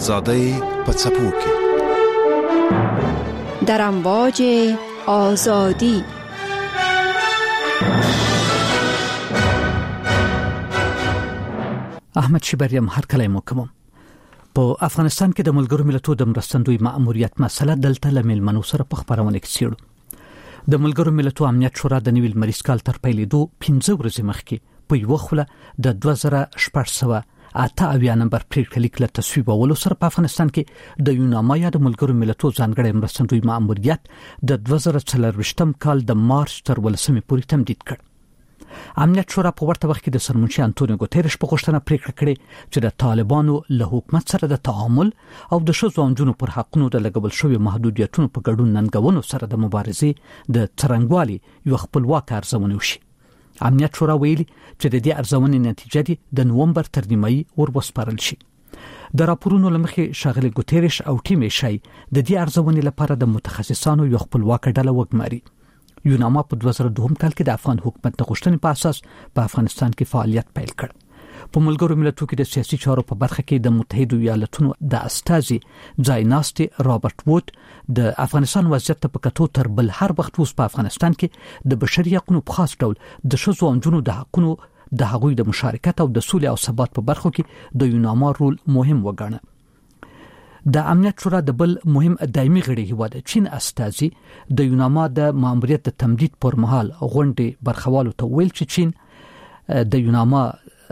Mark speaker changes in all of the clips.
Speaker 1: آزادۍ په څپو کې
Speaker 2: در امواج آزادی.
Speaker 3: احمد شبریم هر کله مو کوم. په افغانستان کې د ملګرو ملتونو د مرستندوی مأموریت مسله دلته لملمنو سره په خبرونه کې سیړو. د ملګرو ملتونو امنیت شورا د نویل مریض کال تر پیلېدو 15 ورځې مخکې په یو خله د 2018 نمبر پریکړه لیک له تصویبولو سره په افغانستان کې د یوناما یا د ملګرو ملتونو ځانګړي مرستندوی مأموریت د 2024 کال د مارچ تر 18 پورې تمدید کړ. امنیت شورا په ورته وخت کې د سرمنشي انټونیو ګوتریش په غوښتنه پریکړه کړې چې د طالبانو له حکومت سره د تعامل او د ښځو او نجونو پر حقونو د لګول شوی محدودیتونو په ګډون ننګونو سره د مبارزې د څرنګوالي یو خپلواک ارزونه وشي. امنیت شورا ویلي چې د دې ارزونې نتیجه د نومبر تر نیمایي وسپارل شي. د راپورونو لمخې ښاغلي ګوتریش او ټیم یې شي د دې ارزونې لپاره د متخصصانو یو خپلواک ډله وګماري. یوناما په 2002 کال کې د افغان حکومت د غوښتنې په اساس په افغانستان کې فعالیت پیل کړ. په ملګرو ملتونو کې د سیاسي چارو په برخه کې د متحده ایالاتونو د استازي ځایناستي رابرټ وود د افغانستان وضعیت په کتو تر بل هر وخت اوس په افغانستان کې د بشري حقوقو په خاص ډول د ښځو او نجونو د حقوقو د هغوی د مشارکت او د سولې او ثبات په برخو کې د یوناما رول مهم وګڼه. د امنیت شورا د بل مهم دایمي غړي هیواد چین استازي د یوناما د ماموریت د تمدید پر مهال غونډې برخوالو ته ویل چې چین د یوناما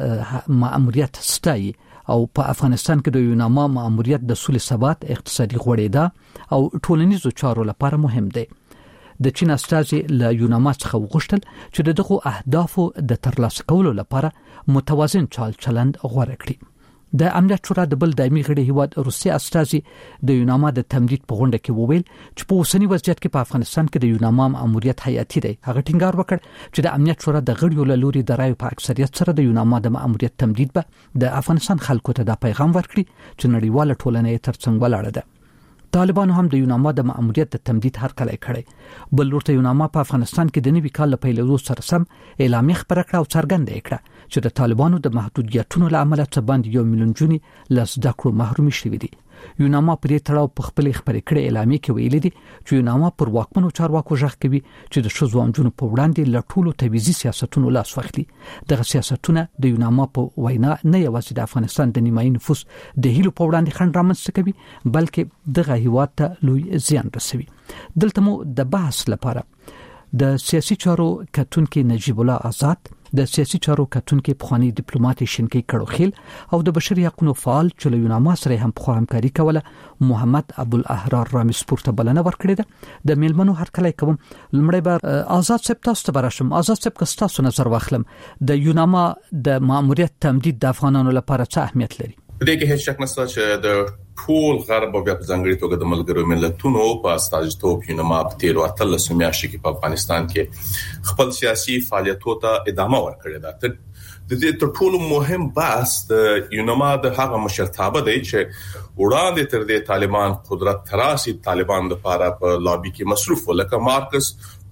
Speaker 3: ماموریت ستایي او په افغانستان کې د یوناما ماموریت د سولې ثبات اقتصادي غوړېدا او ټولنیزو چارو لپاره مهم دی. د چین استازي له یوناما څخه وغوښتل چې دغه اهدافو د ترلاسه کولو لپاره متوازن چلند غوړه کړي. د امنیت شورا د بل دایمي غړي هیواد روسي استازي د یوناما د تمدید په غونډه کې وویل چې په اوسنی وضعیت کې په افغانستان کې د یوناما ماموریت حیاتي دی. هغه ټینګار وکړ چې د امنیت شورا د غړیو له لوري د رایو په اکثریت سره د یوناما د ماموریت تمدید به د افغانستان خلکو ته د پیغام ورکړي چې نړیواله ټولنه یې ترڅنګ ولاړه ده. طالبانو هم د یوناما د ماموریت د تمدید هرکلی کړی. بل ورته یوناما په افغانستان کې د نوي کال په پیلېدو سره سم اعلامیه خپره کړه او څرګنده کړه چې د طالبانو د محدودیتونو له امله څه باندې 1 میلیون جونې له زده کړو محرومي شوي دي. یوناما په دې تړاو په خپل خبرې کړې اعلامیه کې ویلي دي چې یوناما پر واکمنو چارواکو ژغ کوي چې د ښځو او نجونو په وړاندې له ټولو تبعیضي سیاستونو لاس واخلي. دغه سیاستونه د یوناما په وینا نه یوازې د افغانستان د نیمایي نفوس د هیلو په وړاندې خنډ رامنځته کوي بلکې دغه هیواد ته لوی زیان رسوي. دلته مو د بحث لپاره د سیاسي چارو کتونکو نجیب الله آزاد، د سیاسي چارو کتونکو پخوانی ډیپلوماټ شینکی کړوخیل او د بشري حقوقو فعال چې له یوناما سره هم په همکاري کوله محمد ابوالاحرار رامز پورته بلنه ورکړې ده. د میلمنو هرکلی کوم. لمړی بار آزاد صاحب تاسو ته براشم. آزاد صاحب که تاسو نظر واخلم د یوناما د ماموریت تمدید د افغانانو لپاره څه اهمیت لري؟
Speaker 4: دغه هیڅ شک نشته چې د ټول غرب او په ځانګړي توګه د ملګرو ملتونو په استازیتوب یوناما په 13 میاشتې کې په افغانستان کې خپل سیاسي فعالیتونو ته ادامه ورکړې ده. د دې تر ټولو مهم بحث د یوناما د هغه مشرتابه دی چې وړاندې تر دې طالبان قدرت تراسي طالبان د لپاره په لابي کې مصروف ولکه مارکس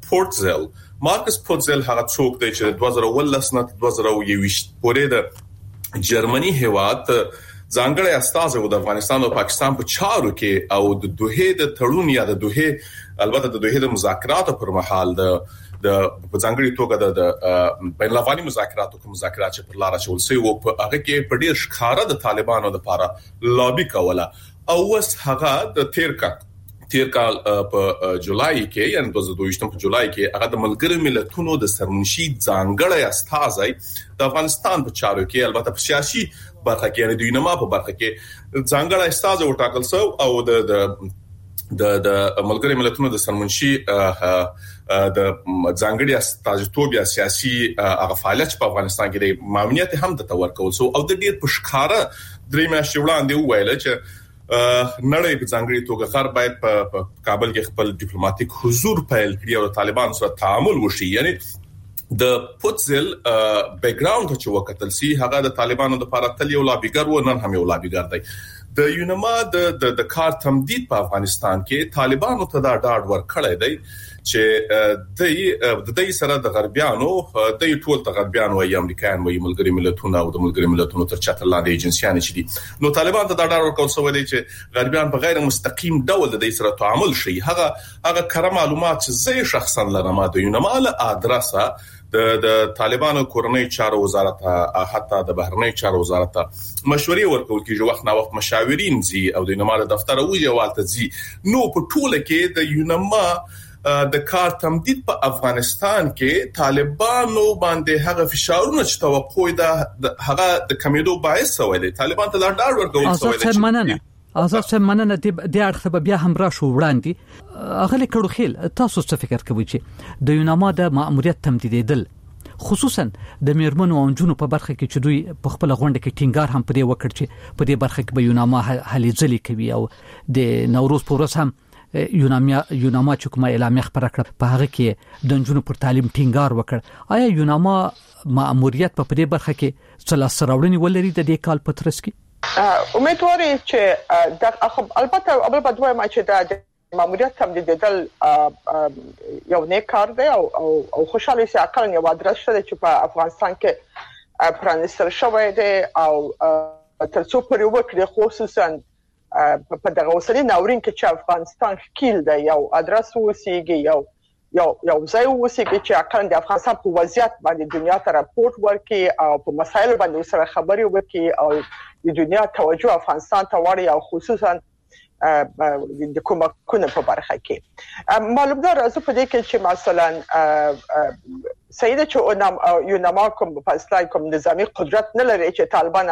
Speaker 4: پورتزل هغه څوک دی چې 2019 نه 2021 پورې د جرمني هیواد ځانګړی استاذ و د افغانستان او پاکستان په چارو کې او د دوه د تړون یا د دوه البته د دوه د مذاکراتو پر مهال د په ځانګړي توګه د بین الافغاني مذاکراتو کوم مذاکرات چې پر لار شول سي او په هغه کې په ډیر ښکارا د طالبانو لپاره لابي کوله او وس هغه د تیر کال په جولای کې یعنی 2022 په جولای کې هغه د ملګرو ملتونو د سرمنشي ځانګړی استاذ د افغانستان په چارو کې البته په سیاسي برخه کې یعنی د یوناما په برخه کې ځانګړی استاذ وټاکل شو او د ملګرو ملتونو د سرمنشي د ځانګړي استازیتوب یا سیاسي هغه فعالیت په افغانستان کې د ماموریت هم د تور کول سو او د ډیر پښکارا درې میاشتې وړاندې ویل چې نړۍ په ځانګړي توګه غرب باید په کابل کې خپل ډیپلوماټیک حضور پیل کړي او طالبان سره تعامل وشي. یعنی د پوتزل بیک ګراوند چې وکتل سي هغه د طالبانو لپاره تل یو لابیګر و نن هم یو لابیګر دی. د یونما د کار تمدید په افغانستان کې طالبانو ته دا ډاډ ورکړی دی چې د دې سره د غربیانو د ټول د غربیانو او امریکایان او ملګری ملتونو او د ملګری ملتونو تر چتر لاندې ایجنسیان چې دي نو طالبان ته دا ډاډ ورکول شوی دی چې غربیان په غیر مستقیم ډول د دې سره تعامل شي هغه کره معلومات چې زه شخصا لرم د یونما له ادرسه د طالبانو کورنۍ چارو وزارت حتی د بهرنۍ چارو وزارت مشورې ورکول کیږي وخت نا وخت مشاورین زی او د یونما د دفتر او یوالته زی نو په ټوله کې د یونما د کار تمدید په افغانستان کې طالبانو باندې هغه فشارونه چې توقع ده هغه د کمیدو باعث شوی دی طالبان ته دا ډاډ ورکول شوی دی
Speaker 3: ازاده مننه د اړخ بیا هم را شو وړاندې اغلی کړو خیل تاسو څه فکر کوئ چې د یونما د مأموریت تمدیدل خصوصا د میرمنو او جنونو په برخه کې چې دوی په خپل غونډه کې ټینګار هم پرې وکړ چې په دې برخه کې به یونما هلې ځلې کوي او د نوروز په ورځ هم یونما چې کومه اعلامیه خبره کړه په هغه کې د جنونو پر تعلیم ټینګار وکړ آیا یونما مأموریت په دې برخه کې څه سراوړنی ولري د دې کال په ترڅ کې
Speaker 5: امیدوارم چې د البته وایم چې د ماموریت تمدیدل یو نیک کار دی او خوشاله سي اقل یو ادرس شته چې په افغانستان کې پرانستل شوی دی او ترڅو پر یو وکړي خصوصا په دغه وسلې ناورین کې چې افغانستان ښکیل دی یو ادرس وسیږي یو ځای وسیږي چې اقل د افغانستان په وضعیت باندې دنیا ته راپورټ ورکړي او په مسایلو باندې سره خبري وکړي او د دنیا توجه افغانستان ته واړي او خصوصا د کومه په برخه کې معلوم ده راځو په دې کې چې مثلا سیده چې یونما کوم په اصطلاح کوم نظامی قدرت نه لري چې طالبان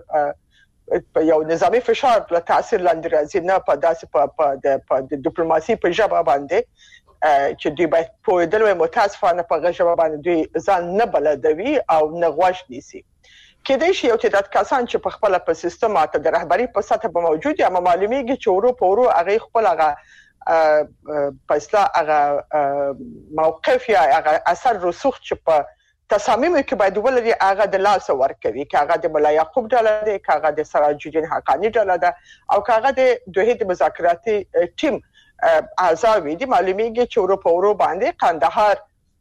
Speaker 5: همیشه یو نظامی فشار له تاثیر لاندې راځي نه په داسې په د ډیپلوماسي په ژبه باندې چې دوی باید په دلوي متاسفانه په غږ باندې دوی ځان نه بلدوي او نه غوښ نیسي کله چې یو تعداد کسان چې په خپل په سیستم ته د رهبری په سطح به موجود یا معلومیږي چې ورو هغه خپل هغه فیصله هغه موقف یا هغه اثر رسوخ چې په تصامیم کې باید ولري هغه د لاس ورکوي چې هغه د ملا یعقوب ډله ده چې هغه د سراج الدین حقانی ډله ده او چې هغه د دوه د مذاکراتي ټیم اعضاء دي معلومیږي چې ورو باندې قندهار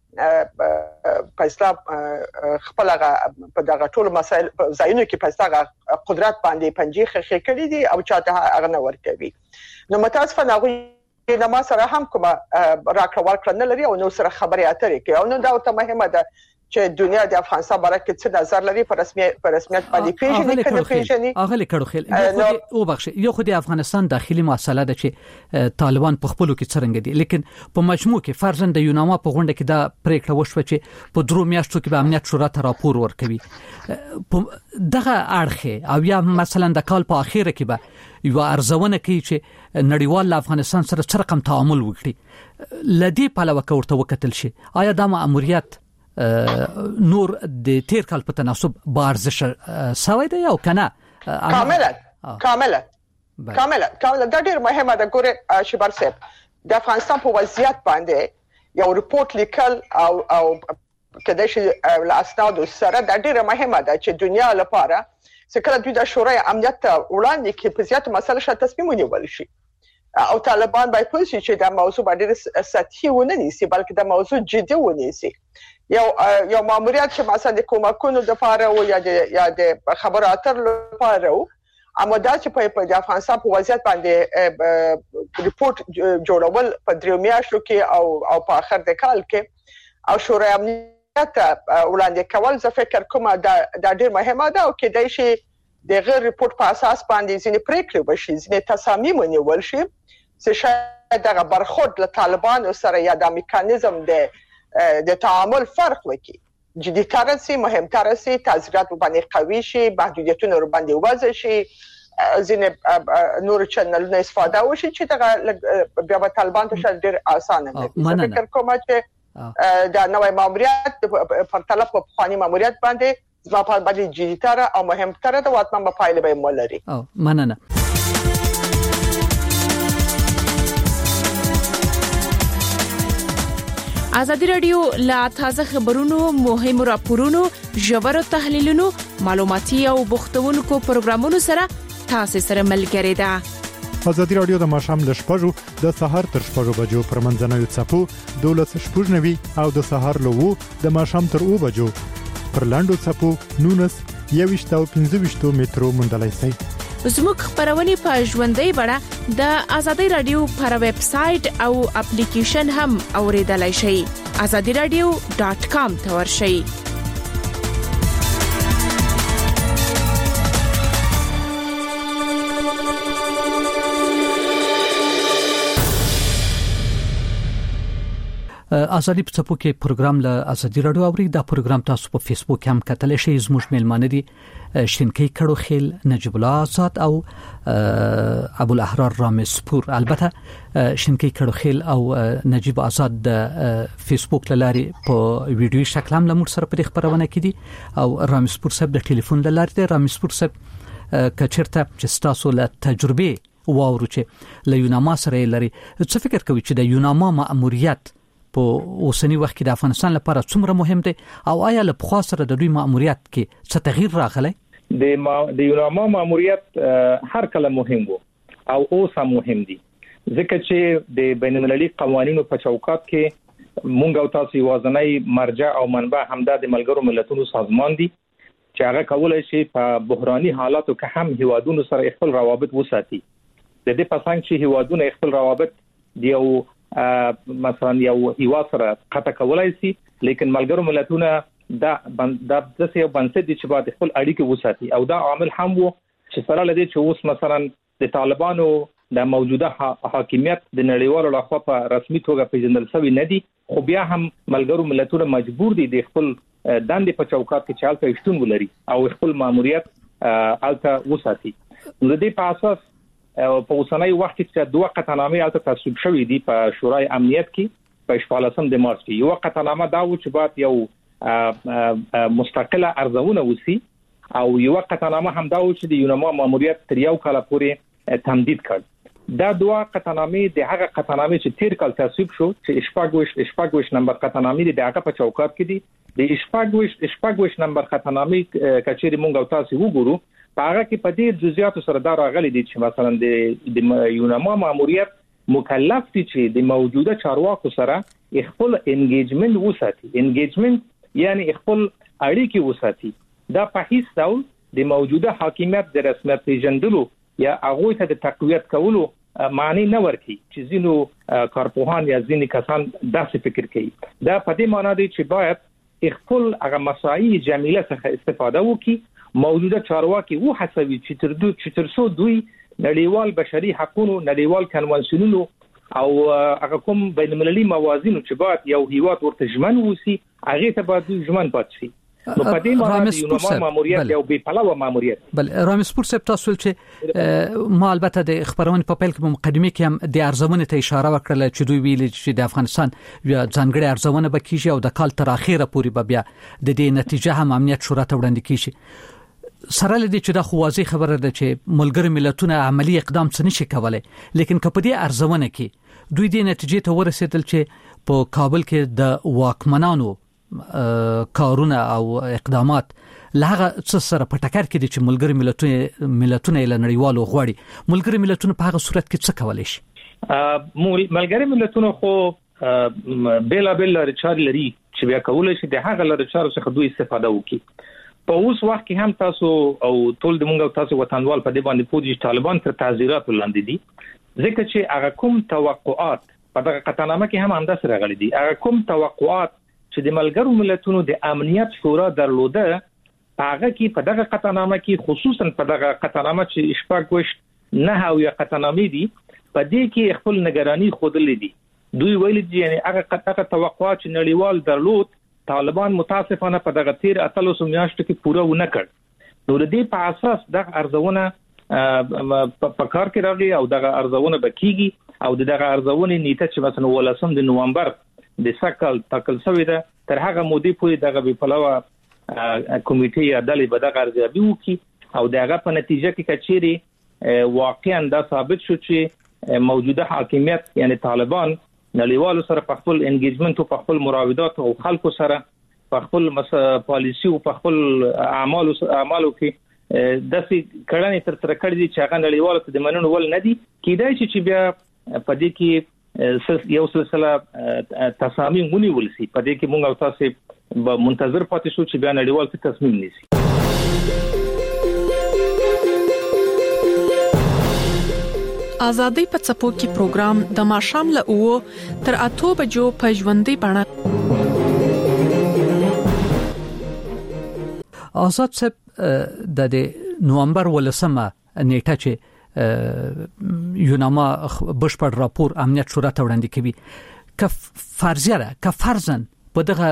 Speaker 5: پښتا خپل په دغه ټول مسایل ځایونو کې پښتا قدرت باندې پنځه خخې کړې دي او چاته هغه نه ورکوي نو متاسفانه هغه د ما سره هم کومه راکړه ورکړه نه لري او نو سره خبري اترې کوي او نو دا ته مهمه ده چې دنیا د افغانستان برکه څه نظر لري په رسمیت باندې پیژني کنه پیژني
Speaker 3: اغلی کړو خل او بخښ یو خو د افغانستان داخلي مسله ده چې طالبان په خپلو کې څرنګه دي لیکن په مجموع کې فرضاً د یونما په غونډه کې دا پریکړه وشوه چې په درو میاشتو کې به امنیت شورا ته راپور ورکوي دغه اړخه او یا مثلا د کال په اخیره کې به یو ارزونه کوي چې نړیوال افغانستان سره څه رقم تعامل وکړي لدی په لور ورته وکتل شي آیا دا مأموریت نور د تیر کال په تناسب بارزش سوي دی او کنه
Speaker 5: کاملا دا ډیر مهمه ده ګوره شبر صاحب د افغانستان په وضعیت باندې یو ریپورت لیکل او کله چې لاسناد سره دا ډیر مهمه ده چې دنیا لپاره څنګه دوی د شورای امنیت وړاندې کې په زیات مسله شته تصمیم ونیول شي او طالبان باید پوه شي چې دا موضوع باندې سطحي ونه نیسي بلکې دا موضوع جدي ونیسي یو ماموریت چې مثلا د کومکونو د لپاره او یا د خبرو اترو لپاره اما دا چې په افغانستان په وضعیت باندې ریپورت جوړول په دریو میاشتو کې او په اخر د کال کې او شورای امنیت وړاندې کول زه فکر کوم دا ډیر مهمه ده او کېدای شي د غیر ریپورت په اساس باندې ځینې پریکړې وشي ځینې تصامیم ونیول شي چې شاید دغه برخورد له طالبانو سره یا د میکانیزم د تعامل فرق وکړي جدي ترسي مهم ترسي تعزیرات باندې قوي شي محدودیتونه باندې وضع شي ځینې نور چنلونه استفاده وشي چې دغه بیا په طالبان ته ډېر اسانه وي فکر کوم چې دا نوې ماموریت پر طلب په خواني ماموریت باندې زما په باندې جدي تر او مهم تر د واتمن په فایل به مولري
Speaker 3: مننه
Speaker 6: ازادي رادیو لا تازه خبرونو مهم راپورونو ژور تحلیلونو معلوماتي او بوختونکو پروګرامونو سره ستاسو سره ملګری ده.
Speaker 7: ازادي رادیو د ماشام ل شپږو د سحر تر شپږو بجو پر منځنوي څپو 12:00 او د سحر له 2 د ماشام تر 2 بجو پر لاندو څپو 19 او 15 مترو مندلای شي.
Speaker 6: زموږ خبرونه په ژوندۍ بڼه د ازادي رادیو پر ویب سټ او اپلیکیشن هم اوریدلای شئ. azadiradio.com ته ورشئ.
Speaker 3: ازادي په څپو کې پروګرام له ازادي رادیو اوري. دا پروګرام تاسو په فیسبوک هم کتلی شئ. زموږ میلمانه دي شینکی کړو خیل، نجیب الله آزاد او ابو الاحرار رامسپور. البته شینکی کړو خیل او نجیب آزاد د فیسبوک لارې په ویډیو شکل هم لمر سره په خبرونه کې دي او رامسپور صاحب د ټلیفون لارې دی. رامسپور صاحب کچرته چې تاسو له تجربه واورو چې له یوناما سره لري، څه فکر کوي چې د یوناما مأموریت په اوسنی وخت کې د افغانستان لپاره څومره مهم دی او آیا له پخوا سره د دوی مأموریت کې څه تغییر راغلی؟
Speaker 8: د یوناما مأموریت هر کله مهم وو او اوس هم مهم دی، ځکه چې د بین المللي قوانینو په چوکاټ کې مونږ او تاسو یوازینی مرجع او منبع همدا د ملګرو ملتونو سازمان دی چې هغه کولای شي په بحراني حالاتو کې هم هیوادونو سره خپل روابط وساتي. د دې په څنګ چې هیوادونو خپل روابط دیو مثلا یو هیواد سره قطع کولای شي، لیکن ملګرو ملتونه دا د څه بنسټ چې باید خپل اړیکې وساتي او دا عامل هم وو چې سره لدی چې اوس مثلا د طالبانو د موجوده حاکمیت د نړیوالو لخوا په رسمي توګه پیژندل شوی نه دي، خو بیا هم ملګرو ملتونه مجبور دي د خپل دندې په چوکاټ کې چالت شتون ولري او خپل ماموریت الته وساتي. د دې په اساس په اوسنۍ وخت کې دوه قطعنامې الته تصویب شوې دي په شورای امنیت کې په 14 د مارچ کې. یو قطعنامه دا و چې باید یو مستقله ارزونه وسی او یو قطعنامه هم دا و چې د یوناما ماموریت تر یو کال پورې تمدید کړ. دا دوه قطعنامې د هغه قطعنامې چې تیر کال تصویب شو چې شپږ نمبر قطعنامې د هغه په چوکاټ کې دي. د شپږ نمبر قطعنامې کچېری مونږ او تاسو وګورو هغه کې په دې جزئیاتو سره دا راغلي دي چې مثلا د یوناما ماموریت مکلف دي چې د موجوده چارواکو سره خپل انګیجمنت وساتي. انګیجمنت یعنی خپل اړیکې وساتي. دا په هیڅ ډول د موجوده حاکمیت د رسمیت پیژندلو یا هغه ته د تقویت کولو معنی نه ورکي چې زینو کارپوهان یا ځینې کسان داسې فکر کوي. دا په دې معنی دی چې باید خپل هغه مسایل جمیله څخه استفاده وکړي، موجوده چارواکي وو حسابي چې تر څو دوی نړیوال بشري حقوقو، نړیوال کنوانسیونونو او هغه کوم بین المللي موازینو چې باید یو هیواد ورته ژمن وسی هغه ته باید ژمن پاتې شي. نو په دې معنی د یوناما ماموریت یو بې پلوه ماموریت.
Speaker 3: بل رامسپور صاحب تاسو چې ما البته د خبرونه په پیل کې په مقدمه کې هم د ارزونه ته اشاره وکړه چې دوی ویل چې د افغانستان یا ځانګړي ارزونه بکیږي او د کال تر اخیره پورې بیا د دې نتیجه هم امنیت شورا ته وړاندې کیږي. سره لدی چې دا خو واضح خبره ده چې ملګری ملتونه عملی اقدام څه نشي کولای، لیکن که په دې ارزونه کې دوی دې نتیجې ته ورسېدل چې په کابل کې د واکمنانو کارونه او اقدامات لهغه څه سره په ټکر کې دي چې ملګری ملتونه له نړیوالو غواړي، ملګری ملتونه په هغه صورت کې څه کولای شي؟
Speaker 8: ملګری ملتونه خو بېلابېل لارې چارې لري چې بیا کولای شي د هغه لارې چارو څخه دوی استفاده وکړي. په اوس وخت کې هم تاسو او ټول د مونږ او تاسو وطنوال په دې باندې پوجي طالبان تر تعزیرات لاندې دي، ځکه چې هغه کوم توقعات په دغه قطعنامه کې هم همدا سره غلي دي. هغه کوم توقعات چې د ملګرو ملتونو د امنیت شورا درلوده هغه کې په دغه قطعنامه کې خصوصا په دغه قطعنامه چې شپږ نه او یا قطعنامې دي په دې کې خپل نگرانی خوده دي. دوی ویل دي یعنی هغه توقعات چې نړیوال درلود طالبان متاسفانه په دغه تیر اتلوس میاشتو کې پوره ونه کړ. نو د دې په اساس دغه ارزونه په کار کې راغلی او دغه ارزونه بکیږي او دغه ارزونه نیټه چې مثلا 18 د نومبر د سکل تکل شوې ده تر هغه مودې پورې دغه په پلوه کمیټې یا ډلې به دغه ارزیابي وکړي او دغه په نتیجه کې کچېری واقعا دا ثابت شو چې موجوده حاکمیت یعنی طالبان نړیوالو سره په خپل انګیجمنت او په خپل مراودات او خلکو سره په خپل پالیسی او په خپل اعمالو کې داسې کړنې تر سره کړې دي چې هغه نړیوالو ته د منلو ول نه دي کیدای چې بیا په دې کې یو سلسله تصامیم ونیول شي په دې کې موږ او تاسو به منتظر پاتې شو چې بیا نړیوال څه تصمیم نیسي.
Speaker 6: آزادۍ په څپو کې پروګرام د ماښام له 9 تر 8 بجو په ژوندۍ بڼه.
Speaker 3: آزاد صاحب د نومبر 18 نیټه چې یوناما بشپړ راپور امنیت شورا ته وړاندې کوي که فرضیه ده که فرضاً په دغه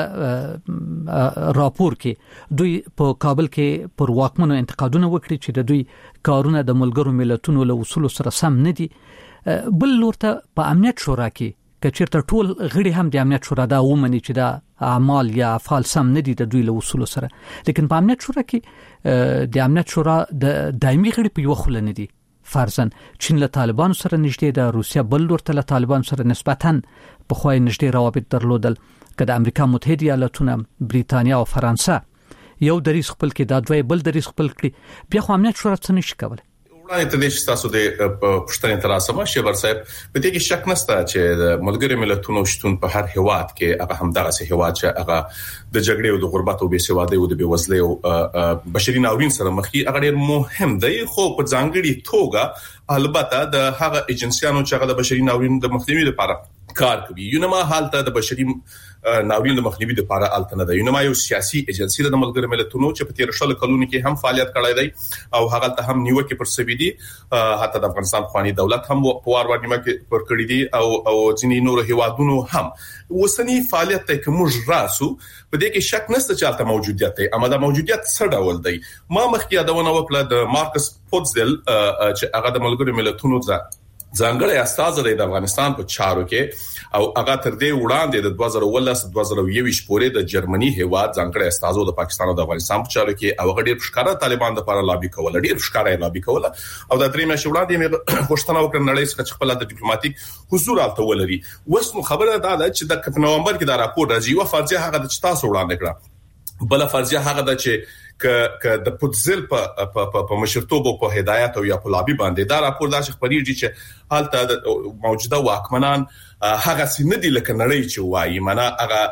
Speaker 3: راپور کې دوی په کابل کې پر واکمنو انتقادونه وکړي چې د دوی کارونه د ملګرو ملتونو له اصولو سره سم نه دي، بل لورته په امنیت شورا کې کچېرته ټول غړي هم د امنیت شورا دا ومني چې دا اعمال یا افعال سم نه دي د دوی له اصولو سره، لیکن په امنیت شورا کې د امنیت شورا د دایمي غړي په یو خل نه دي. فرضاً چین له طالبانو سره نږدې ده، روسیا بل لورته له طالبانو سره نسبتاً په خوای نږدې روابط درلودل، که د امریکا متحده ایالاتونه، بریتانیا او فرانسه یو دریځ خپل کې دا دوی بل دریځ خپل کړي، بیا خو امنیت شورا څه نشي کولای.
Speaker 4: وړاندې ته د تاسو د پښتنې تر اسمه شیبر صاحب په دې کې شک نشته چې د ملګری ملتونو شتون په هر هیواد کې هغه همدغه سه هیواد چې هغه د جګړې او د غربت او بېسوادۍ او د بېوزلۍ او بشري ناورین سره مخ کې هغه ډېر مهم دی، خو په ځانګړي توګه البته د هغه ایجنسیانو چې هغه د بشري ناورین د مخنیوي لپاره کار کوي. یونما حالت د بشري ناورین د مخنیوي لپاره الټنه ده. یونما یو سیاسي ایجنسی د ملګری ملتونو چې په 13 کلونو کې هم فعالیت کړی دی او هغه ته هم نیوکه پر سوي دي، حتی د افغانستان خواني دولت هم په وار نیوکه پر کړی دي او ځینې نور هیوادونو هم وسنی فعالیت ته کوم راسو په دې کې شک نشته چې البته موجودیت دی، اما دا موجودیت څه ډول دی. ما مخکې یادونه وکړه د مارکس پوتزل چې هغه د ملګری ملتونو ځانګړی استاد دی د افغانستان په چارو کې او هغه تر دې وړاندې د 2019-2020 پورې د جرمني هیواد ځانګړی استاد د پاکستان او د افغانستان په چارو کې او هغه ډېر ښکارا طالبان د لپاره لابي کوله، ډېر ښکارا لابي کوله او د درې میاشتې وړاندې مې غوښتنه وکړه نړۍ څخه خپل د ډیپلوماټیک حضور الته ولري. وس نو خبره ده چې د نومبر کې دا راپور راځي او فرضیه هغه د تاسو وړاندې کړه، بل فرضیه هغه ده چې که د پوتزل په مشرتوب په هدایت او یا په لابي باندې دا راپور دا خبريږي چې حالت موجوده واکمنان هغه سندي لکه نړۍ چې وایي معنا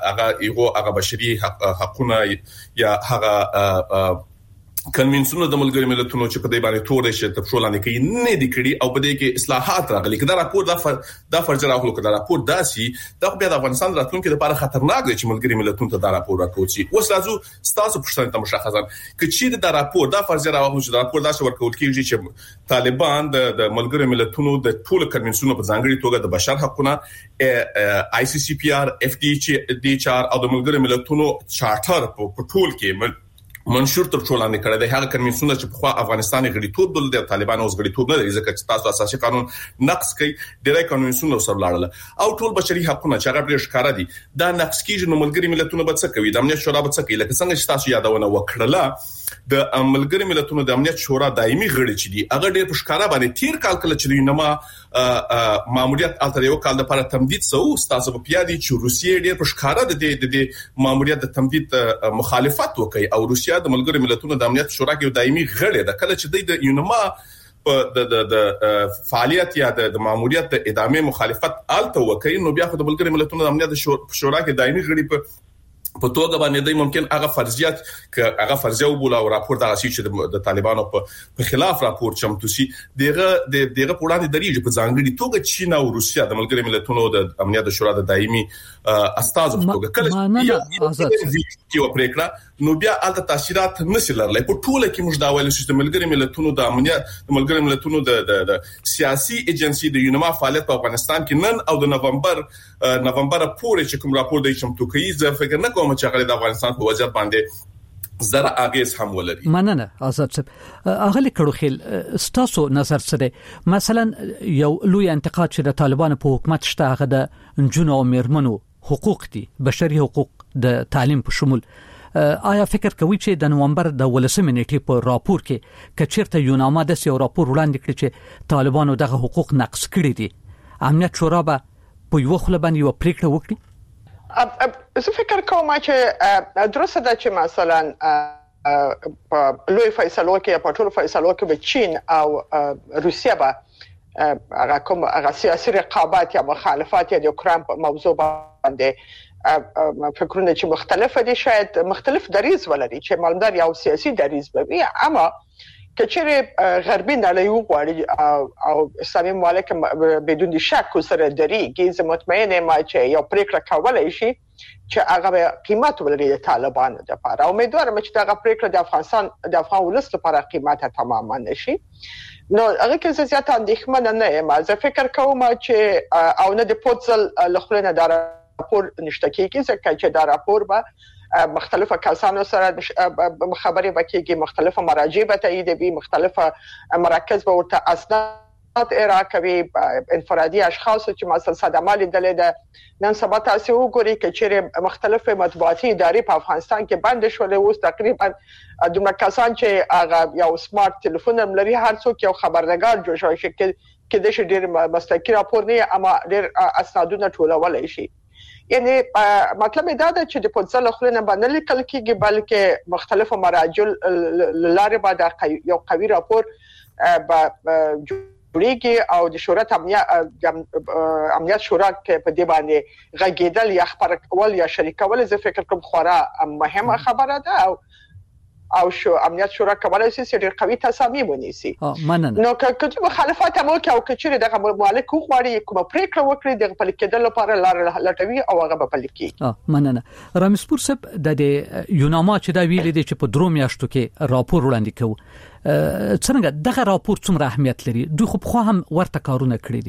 Speaker 4: هغه بشري حقونه یا هغه کنوینسیون د ملګری ملتونو چې په دې باندې تور شي تفصیلونه کوي نه دي کړی او په دې کې اصلاحات راغلي. کله راپور دا فرض راغلو کله راپور داسي دا بیا د افغانستان راتلونکو لپاره خطرناک دی چې ملګری ملتونو ته دا راپور راکوي. اوس راځو تاسو پښتنه ته مشخصا چې دا راپور دا فرض راغلو چې دا راپور دا څور کول کیږي چې طالبان د ملګری ملتونو د ټول کنوینسیون په ځانګړي توګه د بشر حقوقونه ICCPR FDHR او د ملګری ملتونو چارټر په ټول کې منشور تر ټولانه کړی دی. هغه کنوینسیون چې په افغانستان غړیتوب د طالبان اوس غړیتوب نه لري ځکه چې تاسو اساسي قانون نقض کوي، ډیری کنوینسیون سره لاړل او ټول بشري حقوقونه چې هغه ډیر ښکارا دي دا نقض کیږي. نو ملګری ملتونو به څه کوي؟ د امنیت شورا به څه کوي؟ لکه څنګه چې تاسو یادونه وکړه د ملګری ملتونو د امنیت شورا دایمي غړي چې دي هغه ډیر په ښکارا باندې تیر کال کله چې نما ماموریت الته یو کال لپاره تمدید سو تاسو په پیادي چې روسیې ډیر په ښکارا د ماموریت د تمدید مخالفت وکړي او روسیا د ملګری ملتونو د امنیت شورا کې دایمي غړي ده. کله چې د یونما د فعالیت یا د ماموریت د ادامه مخالفت الته وکړي نو بیا خو د ملګری ملتونو د امنیت شورا کې دایمي غړي په توګه باندې د ممکن هغه فرضیات هغه فرضیه وبوله او راپور دغه شي چې د طالبانو په خلاف راپور چمتو سي دغه وړاندې درېږي په ځانګړي توګه چین او روسیا د ملګری ملتونو د امنیت شورا د دایمي استاد په توګه کله یو پریکړه نو بیا الته تاثیرات نشي لرلای. په ټوله کې موږ دا وایو چې د ملګری ملتونو د امنیت د ملګری ملتونو د سیاسي ایجنسی د یونما فعالیت په افغانستان کې نن او د نومبر پورې چې کوم راپور دی چمتو کوي زه فکر نه کوم چې هغه د افغانستان په وضعیت باندې زره اغیز هم ولري.
Speaker 3: مننه آزاد صاحب. اغلی کړو خل ستاسو نظر سره مثلا یو لوی انتقاد چې د طالبانو په حکومت شته هغه د جنو او میرمنو حقوق دي، بشري حقوق د تعلیم په شمول. آیا فکر کوي چې د نومبر د 18 نیټې په راپور کې کچیرته یوناما د یو راپور وړاندې کړی چې طالبانو دغه حقوق نقض کړي دي امنیت شورا به په یو خل باندې یو پریکړه وکړي؟
Speaker 5: زه فکر کوم چې درسته ده چې مثلا په لوی فیصلو کې په ټولو فیصلو کې به چین او روسیا به هغه سیاسي رقابت یا مخالفت یا د اوکراین په موضوع باندې فکرونه چې مختلفه دي شاید مختلف دریز ولري چې مالدار یو سیاسي دریز به وي اما کچره غربي نړۍ وغواړي او اسلامي ممالک بدون شک سره درېږي زه مطمئنه ما چې یو پریکړه کولای شي چې هغه قیمت ولري د طالبانو لپاره امیدوارم چې دا پریکړه د افغانستان د افغان ولس لپاره قیمت تماما نشي نو هغه کې زیات اندېښمن نه یم زه فکر کوم چې او نه د پوتزل لخلنه دار راپور نشته کېږي ځکه چې دا راپور به مختلفه کسانو سره خبرې وکړي مختلفه مراجع به تاییدوي مختلفه مراکز به ورته اسناد راکوي انفرادي اشخاص چې مثلا صدمه لیدلې ده نن سبا تاسو وګورئ چې مختلفه مطبوعاتي ادارې په افغانستان کې بند شولې اوس تقریبا دومره کسان چې هغه یو سمارټ ټلیفون لري هر څوک یو خبرنګار جوړ شوی شي کې د ډېر مستقیم راپور نه اما ډېر اسنادونه ټولولای شي یعنی مطلب دا ده چې د پوتزل خلنه باندې لیکل کېږي بلکې مختلفو مراجع لاره باندې یو قوي راپور جوړیږي او د شورا امنیت شورا کې په دې باندې غږیدل یا خبر کول یا شریکول زه فکر کوم خورا مهمه خبره ده او شو امنیت شورا کولای شي چې ډېر قوي تصامیم ونیسي نو که مخالفت هم وکړي او کچېره دغه مالک غواړي کوم پریکړه وکړي د خپل کېدل لپاره لار لټوي او هغه به پلي کړي
Speaker 3: مننه رامسپور صاحب د یوناما چې دا ویل دي چې په درو میاشتو کې راپور وړاندې کوي څنګه دغه راپور څومره اهمیت لري دوی خو هم ورته کارونه کړی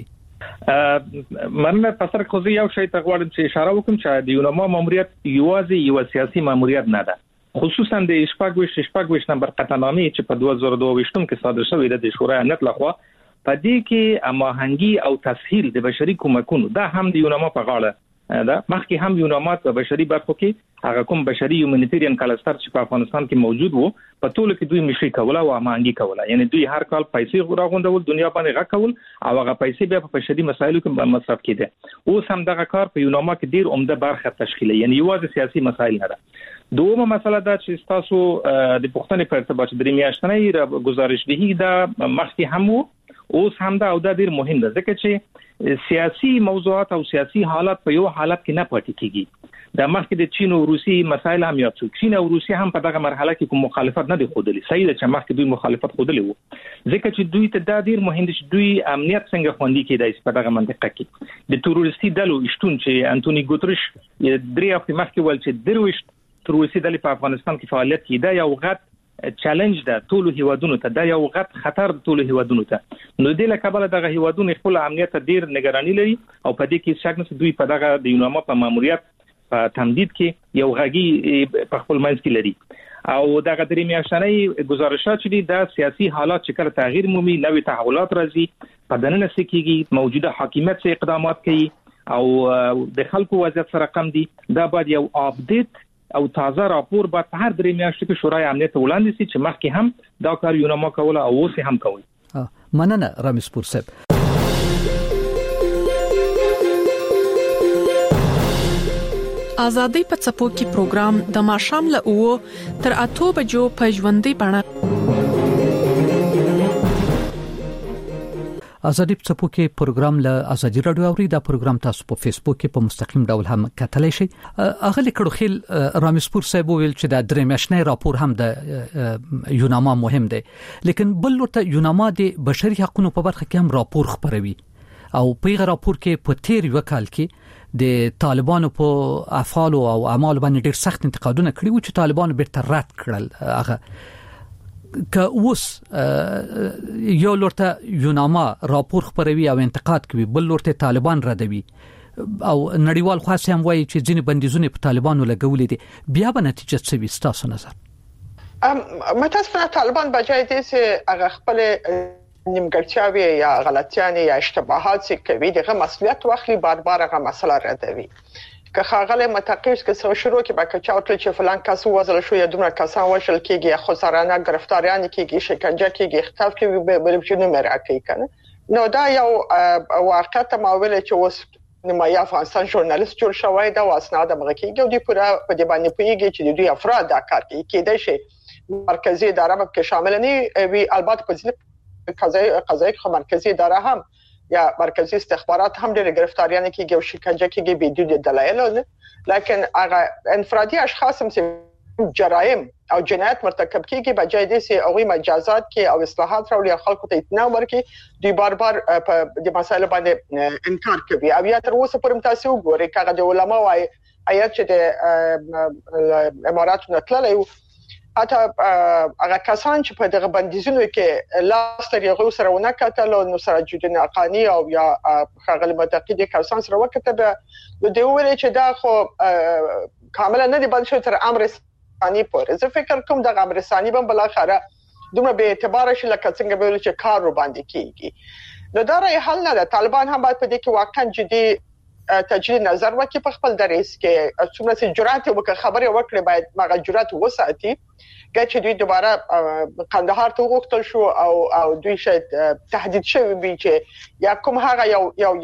Speaker 3: دي
Speaker 8: مننه پسر خو یو شی ته غواړم چې اشاره وکم چې د یوناما ماموریت یوازې یو سیاسي ماموریت نه ده خصوصا د شپږ نمبر قطعنامه چې په 2022 کې صادر شوې ده د شورای امنیت لخوا په دې کې هماهنګي او تسهیل د بشري کومکونو دا هم د یوناما په غاړه ده مخکې هم یوناما په بشري برخو کې هغه کوم بشري هیومانیټیرین کلستر چې په افغانستان کې موجود وو په ټولو کې دوی مشري کوله او هماهنګي کوله یعنی دوی هر کال پیسې راغونډول دنیا باندې غکول او هغه پیسې بیا په بشري مسایلو کې مصرف کېده اوس هم دغه کار په یوناما کې ډیر عمده برخه تشکیل یعنی یوازې سیاسي مسایل نه ده دومره مسله دا چې تاسو د پښتنې په ارتباط د میاشتنۍ گزارشدهی دا مخکې هم اوس هم دا او دا ډیر مهم ده ځکه چې سیاسي موضوعات او سیاسي حالات په یو حالت کې نه پاتې کیږي د مخکې د چین او روسي مسایل هم یاد شو چین او روسي هم په دغه مرحله کې کوم مخالفت نه دی خوده صحیح ده چې مخکې دوی مخالفت خوده وو ځکه چې دوی ته دا ډیر مهم دي چې دوی امنیت څنګه خوندي کېدای په دغه منطقه کې د تروریستي ډلو شتون چې انټونی ګوتریش درې هفته مخکې ول چې درويش تروریستي ډلې په افغانستان کې فعالیت کوي دا یو غټ چیلنج ده ټول هیوادونو ته دا یو غټ خطر ټول هیوادونو ته نو د لکبل دغه هیوادونو خپل امنیت ډیر نگرانی لري او په دې کې شک نه دوی په دغه د یوناما په ماموریت په تمدید کې یو غږی په خپل منځ کې لري او دغه درې میاشتنۍ گزارشات چې دا سیاسي حالات چې کله تغییر مومي نوې تحولات راځي په دننه سکیږي موجوده حاکمیت څخه اقدامات کوي او د خلکو وضعیت سره کم دي دا باید یو اپډیټ او تازه راپور به په هر درې میاشتو کې شورای امنیت وړاندې شي چې مخکې هم دا کار یوناما کوله او اوس هم کوي
Speaker 3: مننه رامسپور صاحب
Speaker 6: ازادي په څپو کې پروګرام د ماشام له 9 تر 8 بجو په ژوندۍ بڼه
Speaker 3: ازادي په څپو کې پروګرام له ازادي رادیو اوري دا پروګرام تاسو په فیسبوک کې په مستقیم ډول هم کتلای شئ اغه لیکړو خل رامسپور صاحب ویل چې د درې میاشتنۍ راپور هم د یوناما مهم دی لیکن بل ورته یوناما د بشري حقوقو په برخه کې هم راپور خبروي او په هغه راپور کې په تیر وکال کې د طالبانو په افعال او اعمال باندې ډېر سخت انتقادونه کړي و چې طالبانو بیرته رد کړل هغه که اوس یو لورته یوناما راپور خبروي او انتقاد کوي بل لورته طالبان ردوي او نړیوال خاص هم وایي چې ځینې بندیزونه په طالبانو لګولې دي بیا به نتیجه څه وي تاسو نظر
Speaker 5: متاسفانه طالبان بجای دې چې هغه خپل نیمګړتیاوي یا غلطیانه یا اشتباهات چې کوي دغه مسؤلیت واخلي بار بار هغه مسله ردوي که خاغله متقیس که سو شروع کې با کچا او چې فلان کس وزل شو یا دومره کسان وشل کېږي خسرانه گرفتاریان کېږي شکنجه کېږي اختلاف کېږي به په نوم راکې کنه نو دا یو واقعیت ماویل چې اوس نمایي افغانستان ژورنالیست جوړ شوی دا واسنه د مغه کېږي او د پوره په دې باندې پویږي چې دوی افراد دا کار کوي کېدای شي مرکزی اداره هم که شامل نه وی البته په ځینې قضایي مرکزی اداره هم یا مرکزی استخبارات هم ډېر گرفتاریان کېږي او شکنجه کېږي بدون دلایل لکن هغه انفرادي اشخاص هم جرایم او جنایت مرتکب کیږي بجای دې چې هغه مجازات کې او اصلاحات راوړي خلکو ته اطمینان ورکړي دوی بار بار په دې مسایلو باندې انکار کوي او یا تر اوسه پورې تاسو وګورئ کاغه د علماء وايي آیات چې د اماراتو نتللی حتی هغه کسان چې په دغه بندیزونو کې لاس لري هغه سره ونه کتل نو سره جدي حقانی او یا خغل متقید کسان سره وکړه به دوی ویل چې دا خو کاملا نه دی بند شو تر امر ثاني پورې زه فکر کوم د امر ثاني بم بل اخره دومره به اعتبار شي لکه څنګه به چې کار رو باندې کیږي نو دا رای حل نه ده طالبان هم باید په دې کې واقعا جدي تجدید نظر وکړي په خپل دریس کې څومره چې جرأت وکړي خبره وکړي باید مغه جرأت وساتي چې دوی دوباره قندهار ته وغوښتل شو او دوی شاید تهدید شوی وي چې یا کوم هغه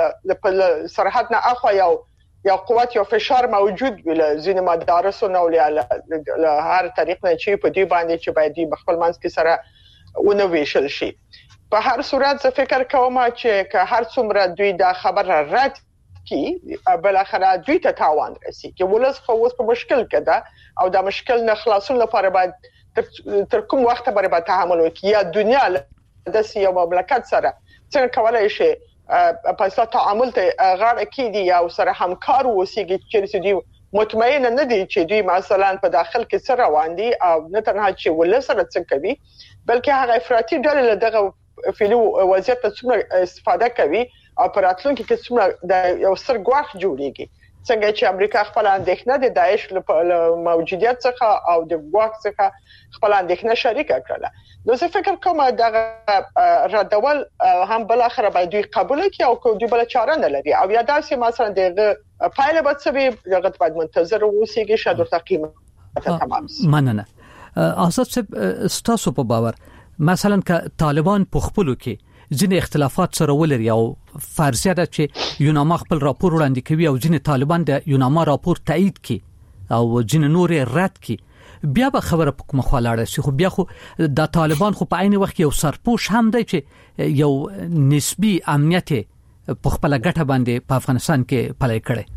Speaker 5: یو سرحد نه اخوا یا قوت یا فشار موجود ویل زین مدارس او له هر طریق نه چې په دې باندې چې باید د خپل منځ کې سره ونه ویشل شي په هر صورت زه فکر کوم چې هر څومره دوی دا خبر رد کی بل اخره دوی ته تاوان رسي چې ولس خو اوس په مشکل کې ده او دا مشکل نه خلاصون لپاره باید تر کوم وخت باندې تحمل وکړي یا دنیا د سیاسي مملکت سره څنګه کولای شي په اساس تعامل ته غاړه کېدی یا سره همکار وسیږي چې دوی مطمئن نه دي چې دوی مثلا په داخل کې سره روان دي او نه تنها چې ولسره څه کوي بلکې هغه افراطي ډلې دغه فعلي وضعیت څخه استفاده کوي او په راتلونکي کې څومره د یو ستر ګواښ جوړیږي څنګه چې امریکا خپل اندېښنه د داعش له موجودیت څخه او د ګواښ څخه خپل اندېښنه شریکه کړله نو زه فکر کوم دا ردول هم بل اخر باید دوی قبول کړي او دوی بل چاره نه لري او یا داسې مثلا دغه پایله به څه وي دغه باید منتظر اوسېږي شاید ورته قیمت تمام شي
Speaker 3: مننه آزاد صاحب ستاسو په باور مثلا ک طالبان په خپلو کې ځینې اختلافات سره ولري او فرضیه ده چې یوناما خپل راپور وړاندې کوي او ځینې طالبان د یوناما راپور تایید کوي او ځینې نور رد کوي بیا به خبره په کومه خلاړه شي خو بیا خو د طالبان خو په عین وخت یو سرپوش هم دی چې یو نسبی امنیت په خپل ګټه باندې په افغانستان کې پلي کړي